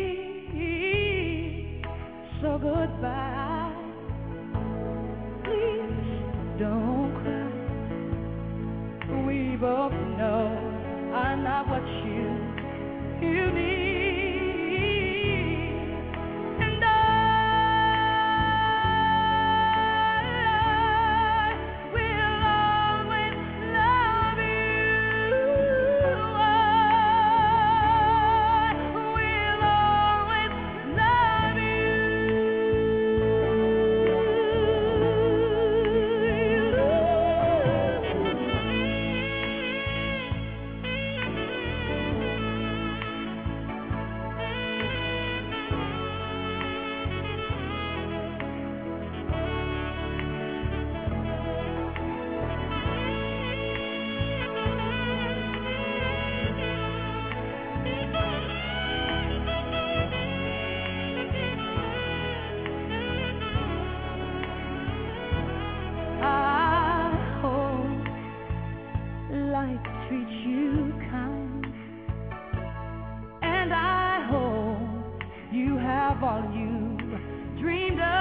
So goodbye, please don't cry. We both know I'm not what you of all you dreamed of.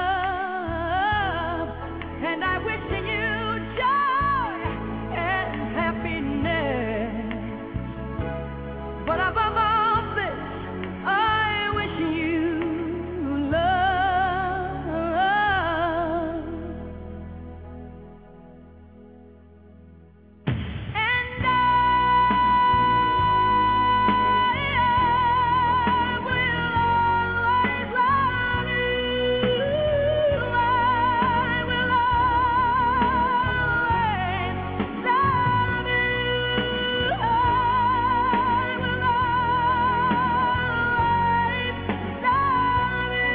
And I wish you joy and happiness. But above all this, I wish you love. And I will always love you. I will always love you. I will always love you.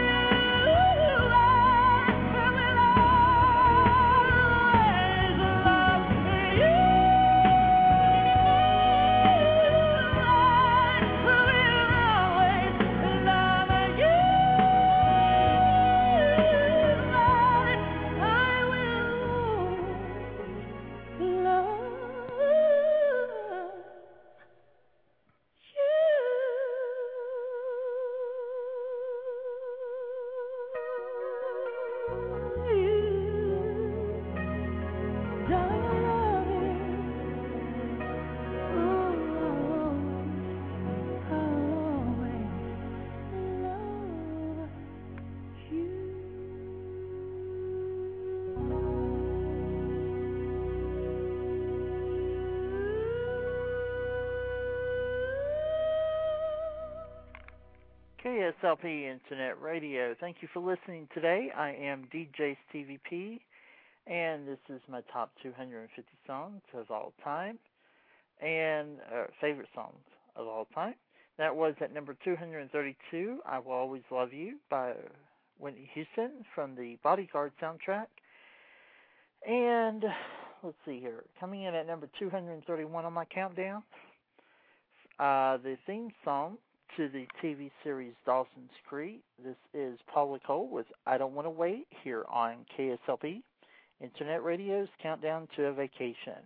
K S L P Internet Radio. Thank you for listening today. I am D J Stevie P, and this is my top two hundred fifty songs of all time, and uh, favorite songs of all time. That was at number two hundred thirty-two, I Will Always Love You by Whitney Houston from the Bodyguard soundtrack. And let's see here, coming in at number two hundred thirty-one on my countdown, uh, the theme song to the T V series Dawson's Creek. This is Paula Cole with I Don't Want to Wait here on K S L P Internet Radio's Countdown to a Vacation.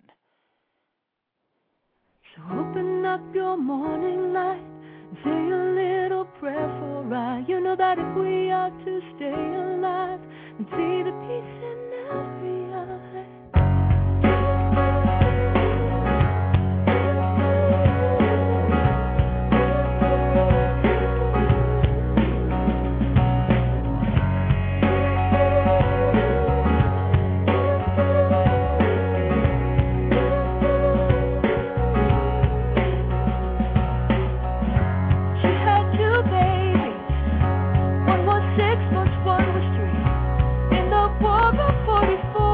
So open up your morning light and say a little prayer for I. You know that if we are to stay alive and see the peace in every eye. One was six months, one was three. In the war of forty-four.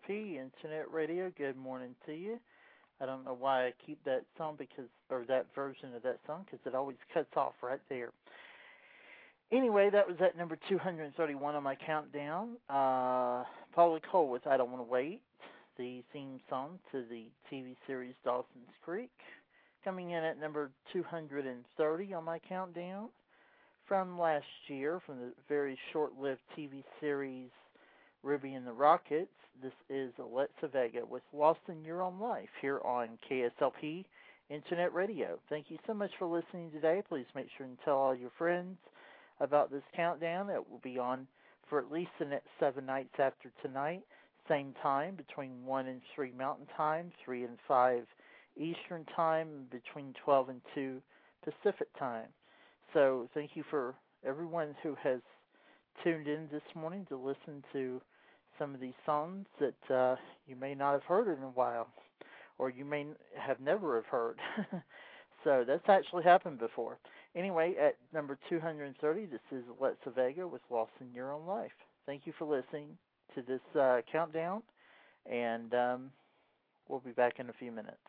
P Internet Radio. Good morning to you. I don't know why I keep that song because, or that version of that song, because it always cuts off right there. Anyway, that was at number two hundred thirty-one on my countdown. Uh, Paula Cole with I Don't Want to Wait, the theme song to the T V series Dawson's Creek. Coming in at number two hundred thirty on my countdown. From last year, from the very short-lived T V series Ruby and the Rockets, this is Alexa Vega with Lost in Your Own Life here on K S L P Internet Radio. Thank you so much for listening today. Please make sure and tell all your friends about this countdown. It will be on for at least the next seven nights after tonight. Same time, between one and three Mountain Time, three and five Eastern Time, between twelve and two Pacific Time. So thank you for everyone who has tuned in this morning to listen to some of these songs that uh, you may not have heard in a while, or you may have never have heard. So that's actually happened before. Anyway, at number two hundred thirty, this is Alexa Vega with Lost in Your Own Life. Thank you for listening to this uh, countdown, and um, we'll be back in a few minutes.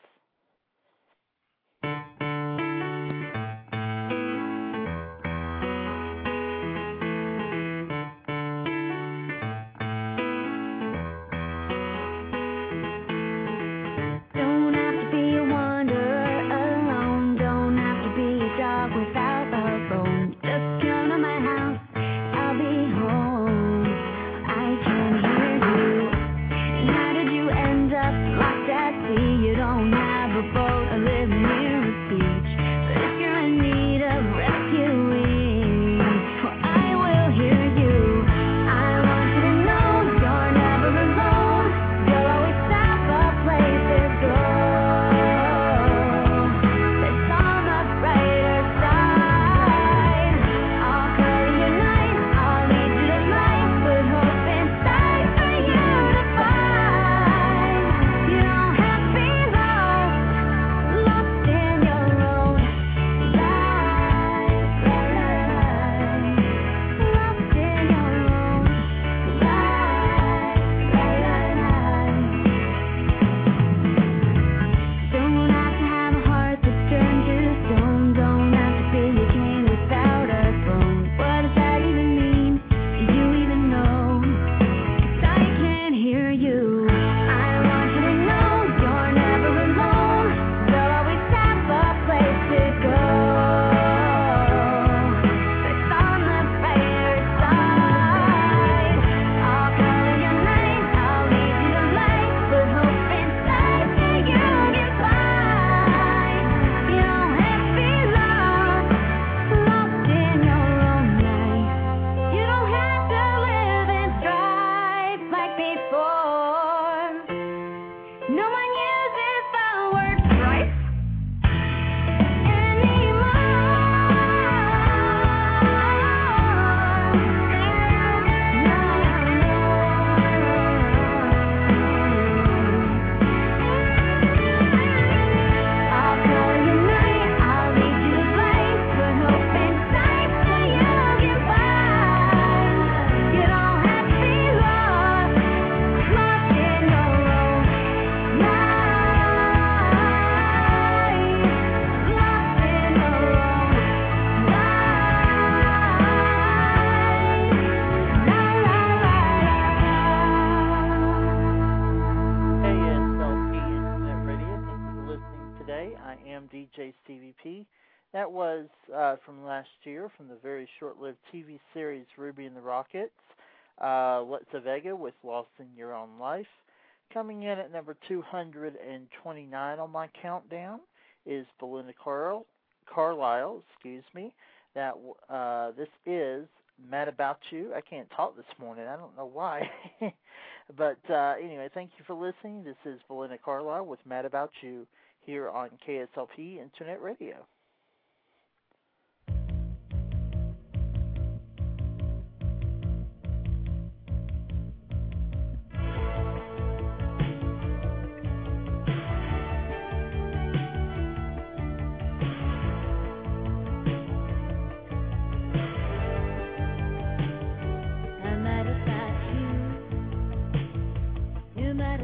That was uh, from last year, from the very short-lived T V series Ruby and the Rockets, uh, Alexa Vega with Lost in Your Own Life. Coming in at number two hundred twenty-nine on my countdown is Belinda Carl, Carlisle, excuse me. That uh, this is Mad About You. I can't talk this morning. I don't know why. But uh, anyway, thank you for listening. This is Belinda Carlisle with Mad About You here on K S L P Internet Radio. No matter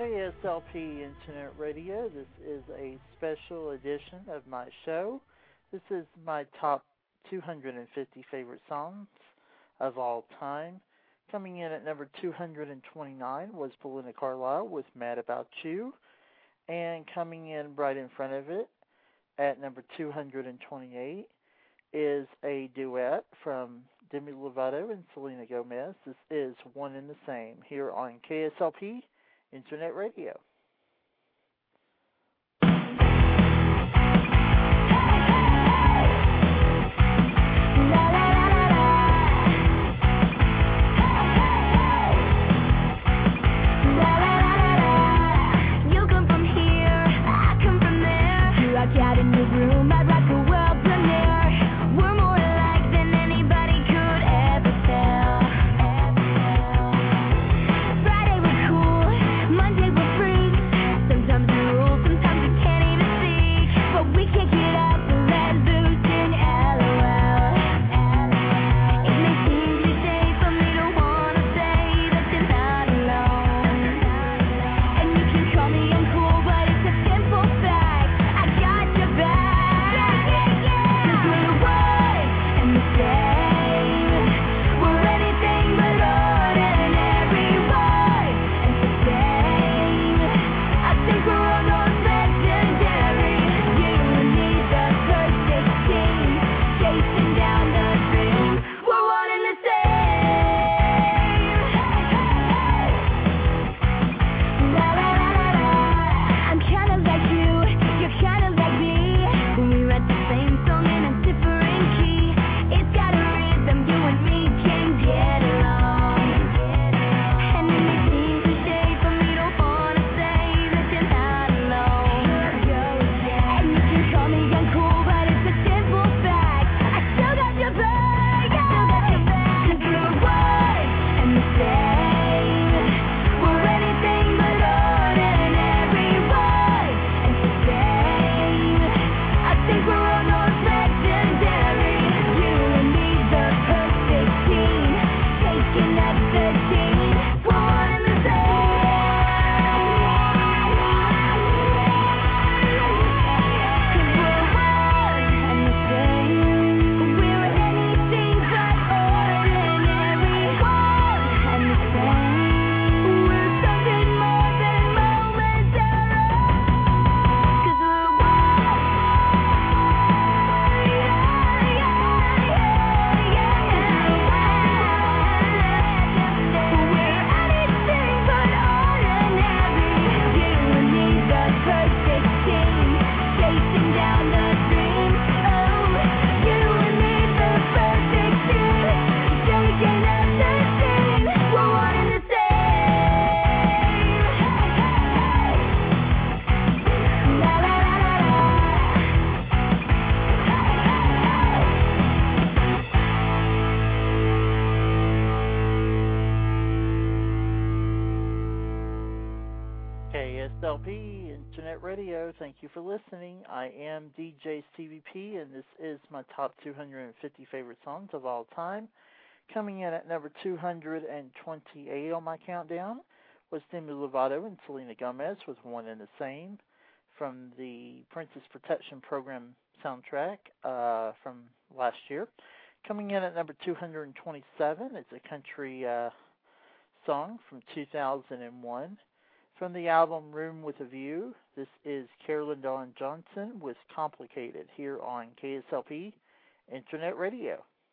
K S L P Internet Radio. This is a special edition of my show. This is my top two hundred fifty favorite songs of all time. Coming in at number two hundred twenty-nine was Belinda Carlisle with Mad About You. And coming in right in front of it at number two hundred twenty-eight is a duet from Demi Lovato and Selena Gomez. This is One and the Same here on K S L P Internet Radio. K S L P Internet Radio, thank you for listening. I am D J C V P, and this is my top two hundred fifty favorite songs of all time. Coming in at number two hundred twenty-eight on my countdown was Demi Lovato and Selena Gomez with One and the Same from the Princess Protection Program soundtrack uh, from last year. Coming in at number two hundred twenty-seven is a country uh, song from two thousand one. From the album Room with a View, this is Carolyn Dawn Johnson with Complicated here on K S L P Internet Radio.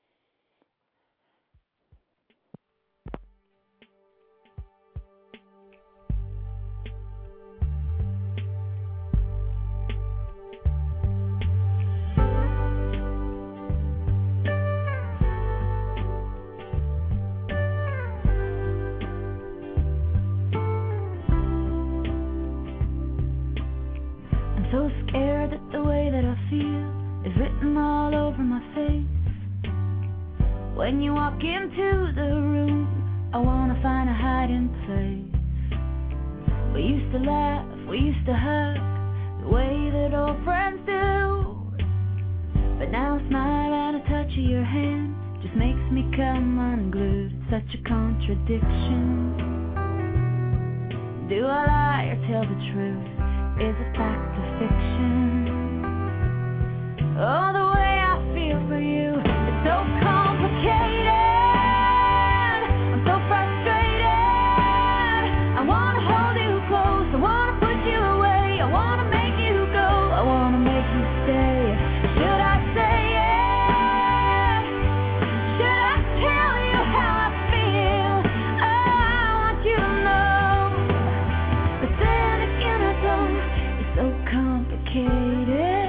So scared that the way that I feel is written all over my face. When you walk into the room, I wanna find a hiding place. We used to laugh, we used to hug, the way that old friends do. But now a smile and a touch of your hand just makes me come unglued. It's such a contradiction. Do I lie or tell the truth? Is it fact or fiction? Oh, the way I feel for you is so complicated. I'm so frustrated. I wanna hold you close. I wanna push you away. I wanna make you go. I wanna make you stay. Should I say it? Should I tell you how I feel? I want you to know. But then again I don't. It's so complicated.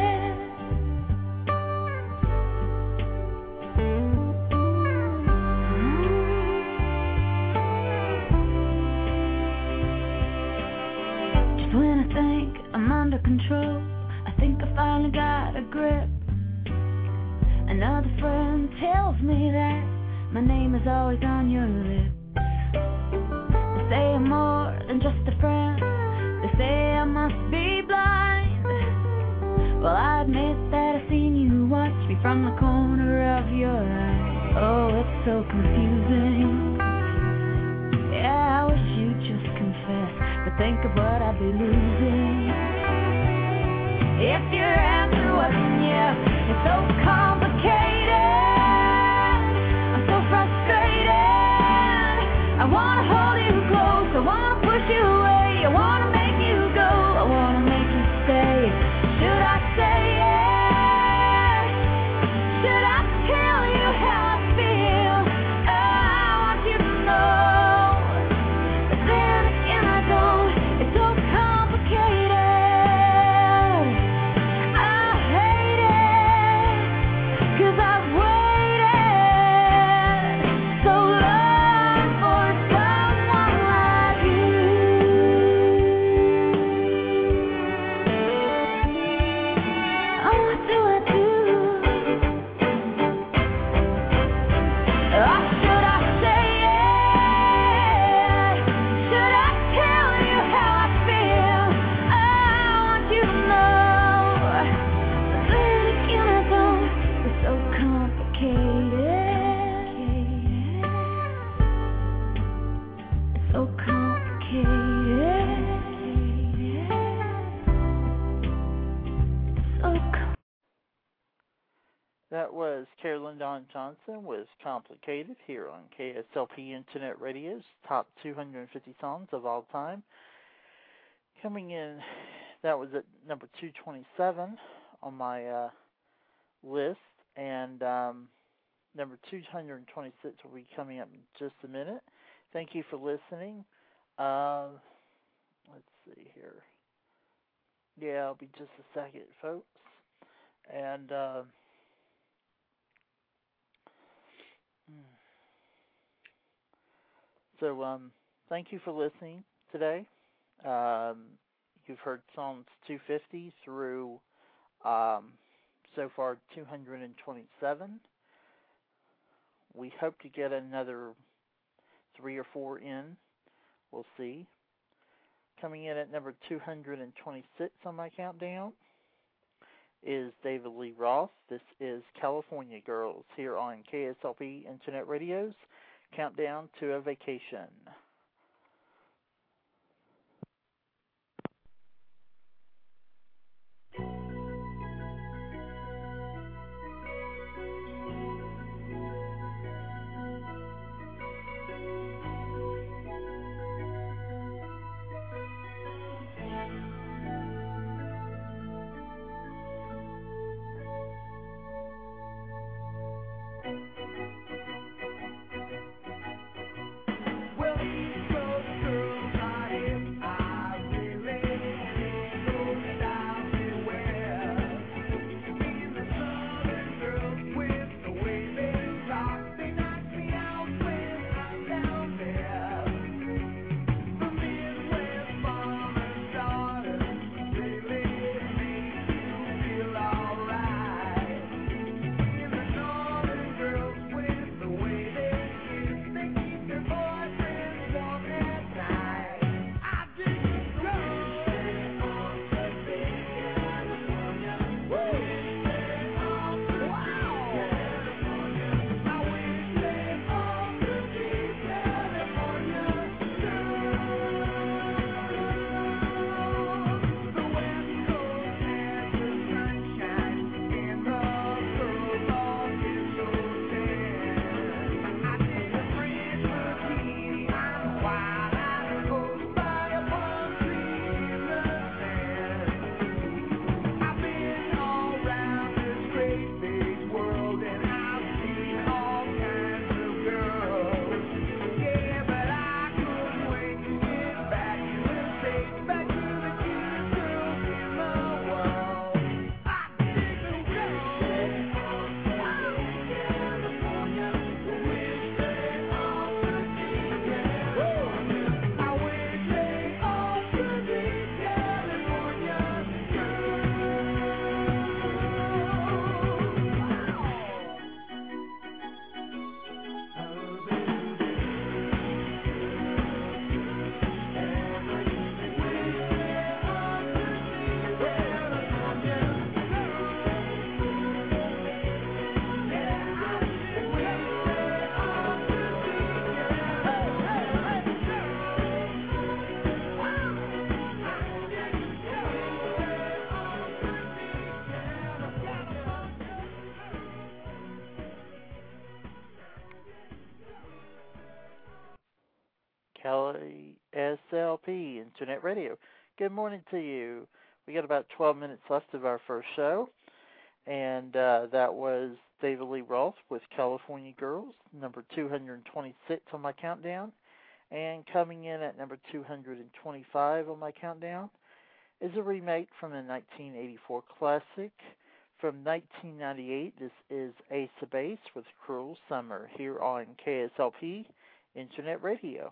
When I think I'm under control, I think I finally got a grip. Another friend tells me that my name is always on your lips. They say I'm more than just a friend. They say I must be blind. Well, I admit that I've seen you watch me from the corner of your eye. Oh, it's so confusing. Yeah, I wish you'd just confess. But think of what I'd be losing if your answer wasn't yes. It's so complicated. I'm so frustrated. I wanna hold you close. I wanna push you away. I wanna make you go. I wanna make you stay. Should I say it? Should I tell you how I feel? I want you to know. But then again I don't. It's so complicated. I hate it, 'cause I've waited so long for someone like you. Oh, what do I do? Oh, should I say it? Should I tell you how I feel? I want you to know. But then again I don't. It's so complicated. It's so complicated. It's so complicated. That was Carolyn Dawn Johnson with Complicated here on K S L P Internet Radio's top two hundred fifty songs of all time. Coming in, that was at number two twenty-seven on my uh, list, and um, number two hundred twenty-six will be coming up in just a minute. Thank you for listening. Uh, let's see here. Yeah, it'll be just a second, folks. And uh, so, um, thank you for listening today. Um, you've heard songs two fifty through um, so far two hundred twenty-seven. We hope to get another three or four in. We'll see. Coming in at number two hundred twenty-six on my countdown is David Lee Roth. This is California Girls here on K S L P Internet Radio's Countdown to a Vacation. Well, L P Internet Radio. Good morning to you. We got about twelve minutes left of our first show, and uh, that was David Lee Roth with California Girls, number two hundred twenty-six on my countdown. And coming in at number two hundred twenty-five on my countdown is a remake from the nineteen eighty-four classic. From nineteen ninety-eight, this is Ace of Base with Cruel Summer here on K S L P Internet Radio.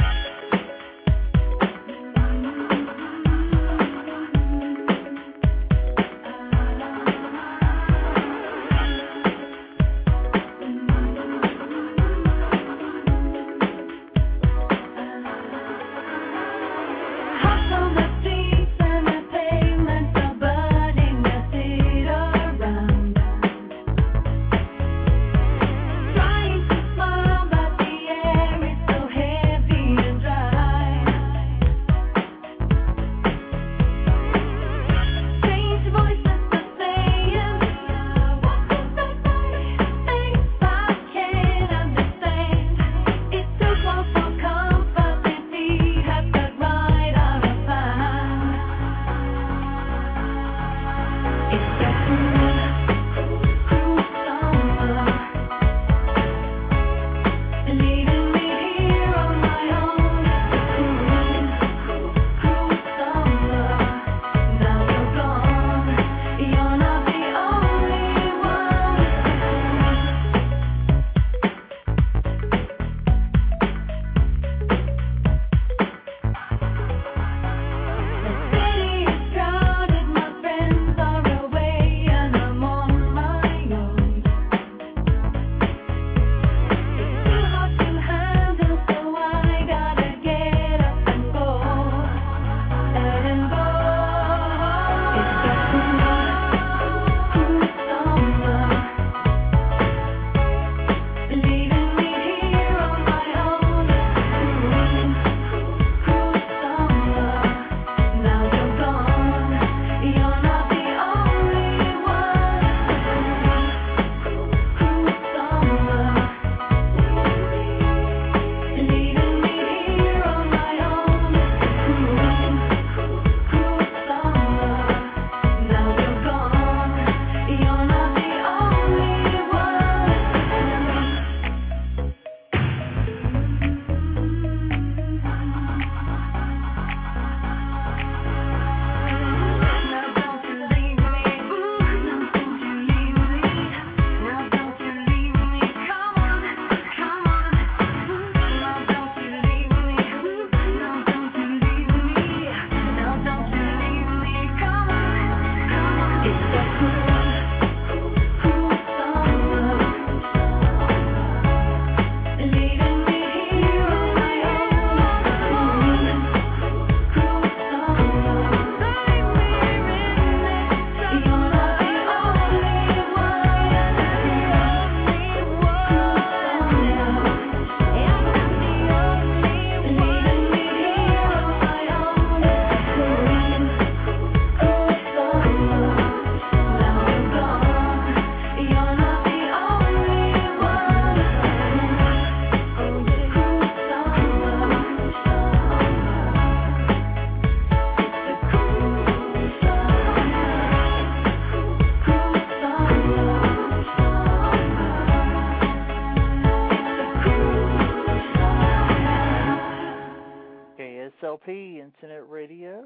Internet Radio.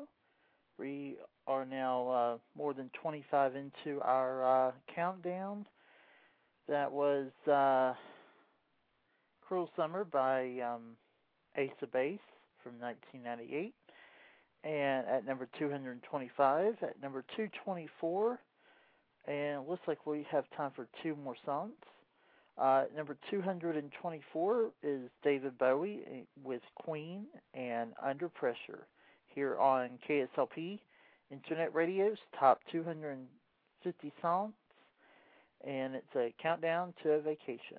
We are now uh, more than twenty-five into our uh, countdown. That was uh, Cruel Summer by um, Ace of Base from nineteen ninety-eight. And at number two hundred twenty-five, at number two twenty-four, and it looks like we have time for two more songs. Uh, number two hundred twenty-four is David Bowie with Queen and Under Pressure here on K S L P Internet Radio's Top two hundred fifty Songs, and it's a countdown to a vacation.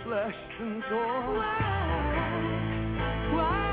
flesh and gore. Why? Why?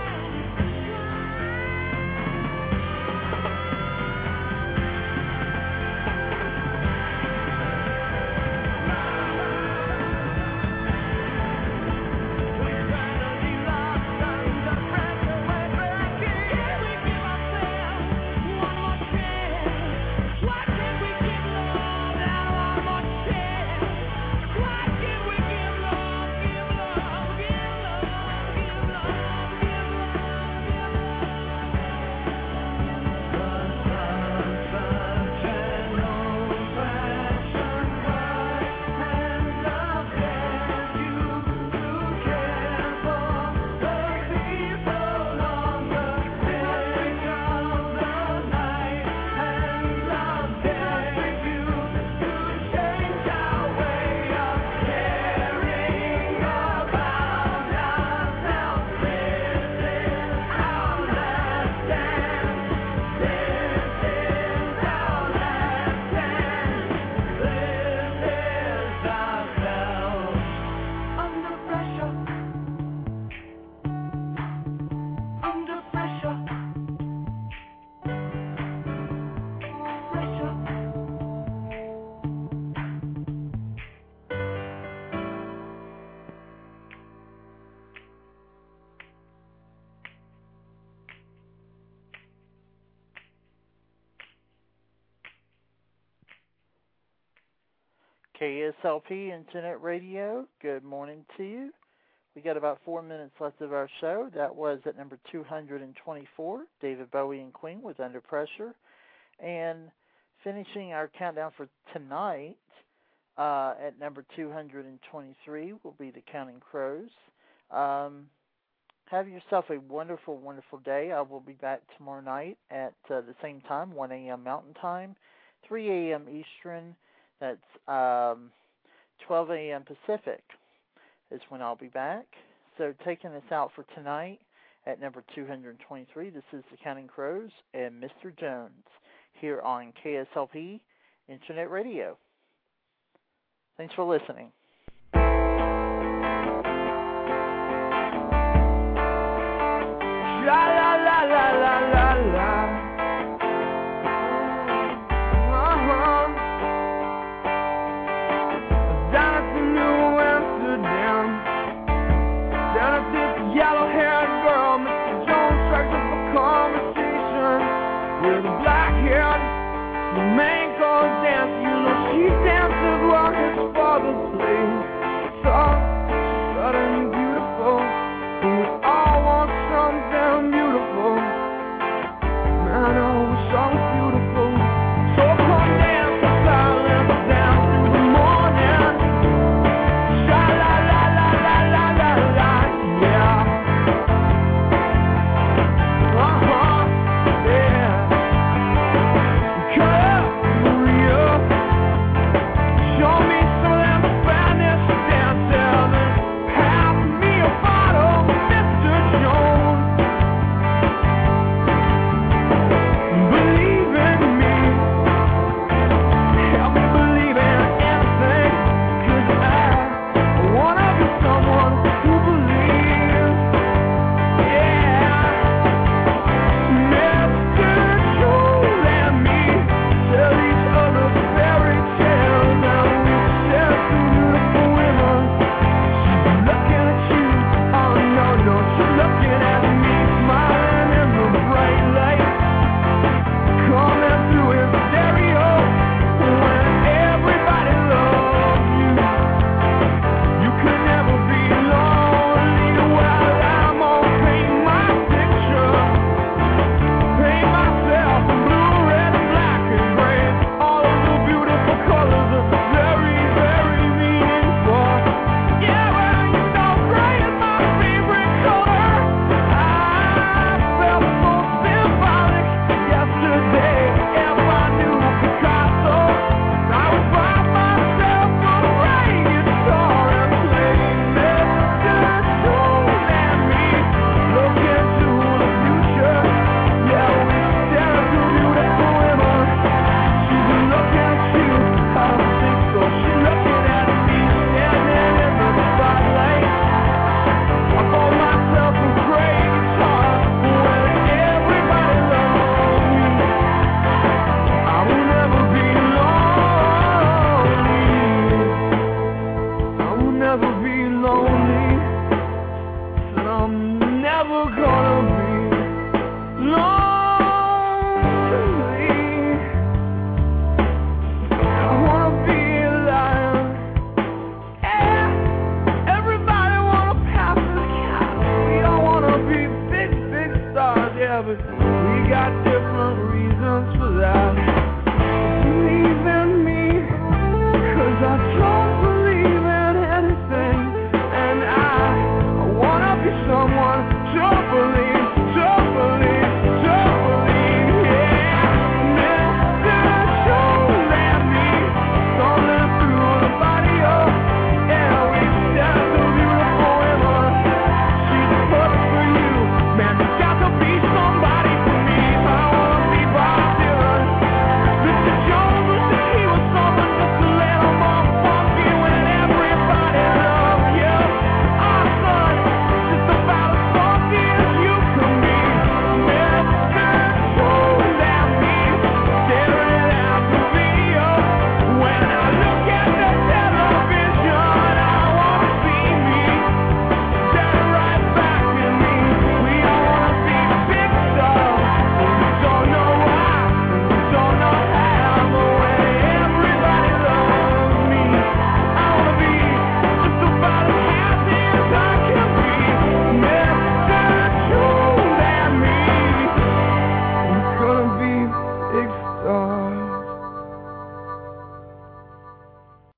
K S L P Internet Radio, good morning to you. We got about four minutes left of our show. That was at number two hundred twenty-four, David Bowie and Queen with Under Pressure. And finishing our countdown for tonight, uh, at number two hundred twenty-three will be the Counting Crows. Um, have yourself a wonderful, wonderful day. I will be back tomorrow night at uh, the same time, one a.m. Mountain Time, three a.m. Eastern. That's um, twelve a.m. Pacific is when I'll be back. So taking us out for tonight at number two hundred twenty-three, this is the Counting Crows and Mister Jones here on K S L P Internet Radio. Thanks for listening. La la la la la la la. Yellow-haired girl, Mister Jones strikes up a conversation with a black-haired flamenco dance. You know she dances while his father plays. Soft, sudden, beautiful, and we all want something beautiful. but we got different reasons for that. Believe in me, 'cause I don't believe in anything, and I, I wanna be someone to believe, to believe, to believe, yeah. Mister Don't let me stumbling through the body of, yeah, we stand so beautiful women. She's perfect for you, man, you got to be somebody for me. I wanna be Bob Dylan. Mister Jones wishes he was someone just a little more funky when everybody loves you. Our son, just about as funky as you can be. Mister Don't let me staring at the video. When I look at the television, I wanna see me. Stare right back at me. We all wanna be big stars. We don't know why, we don't know how, but when everybody loves me, I wanna be just about as happy as I can be. Mister Don't let me. We're gonna be big stars.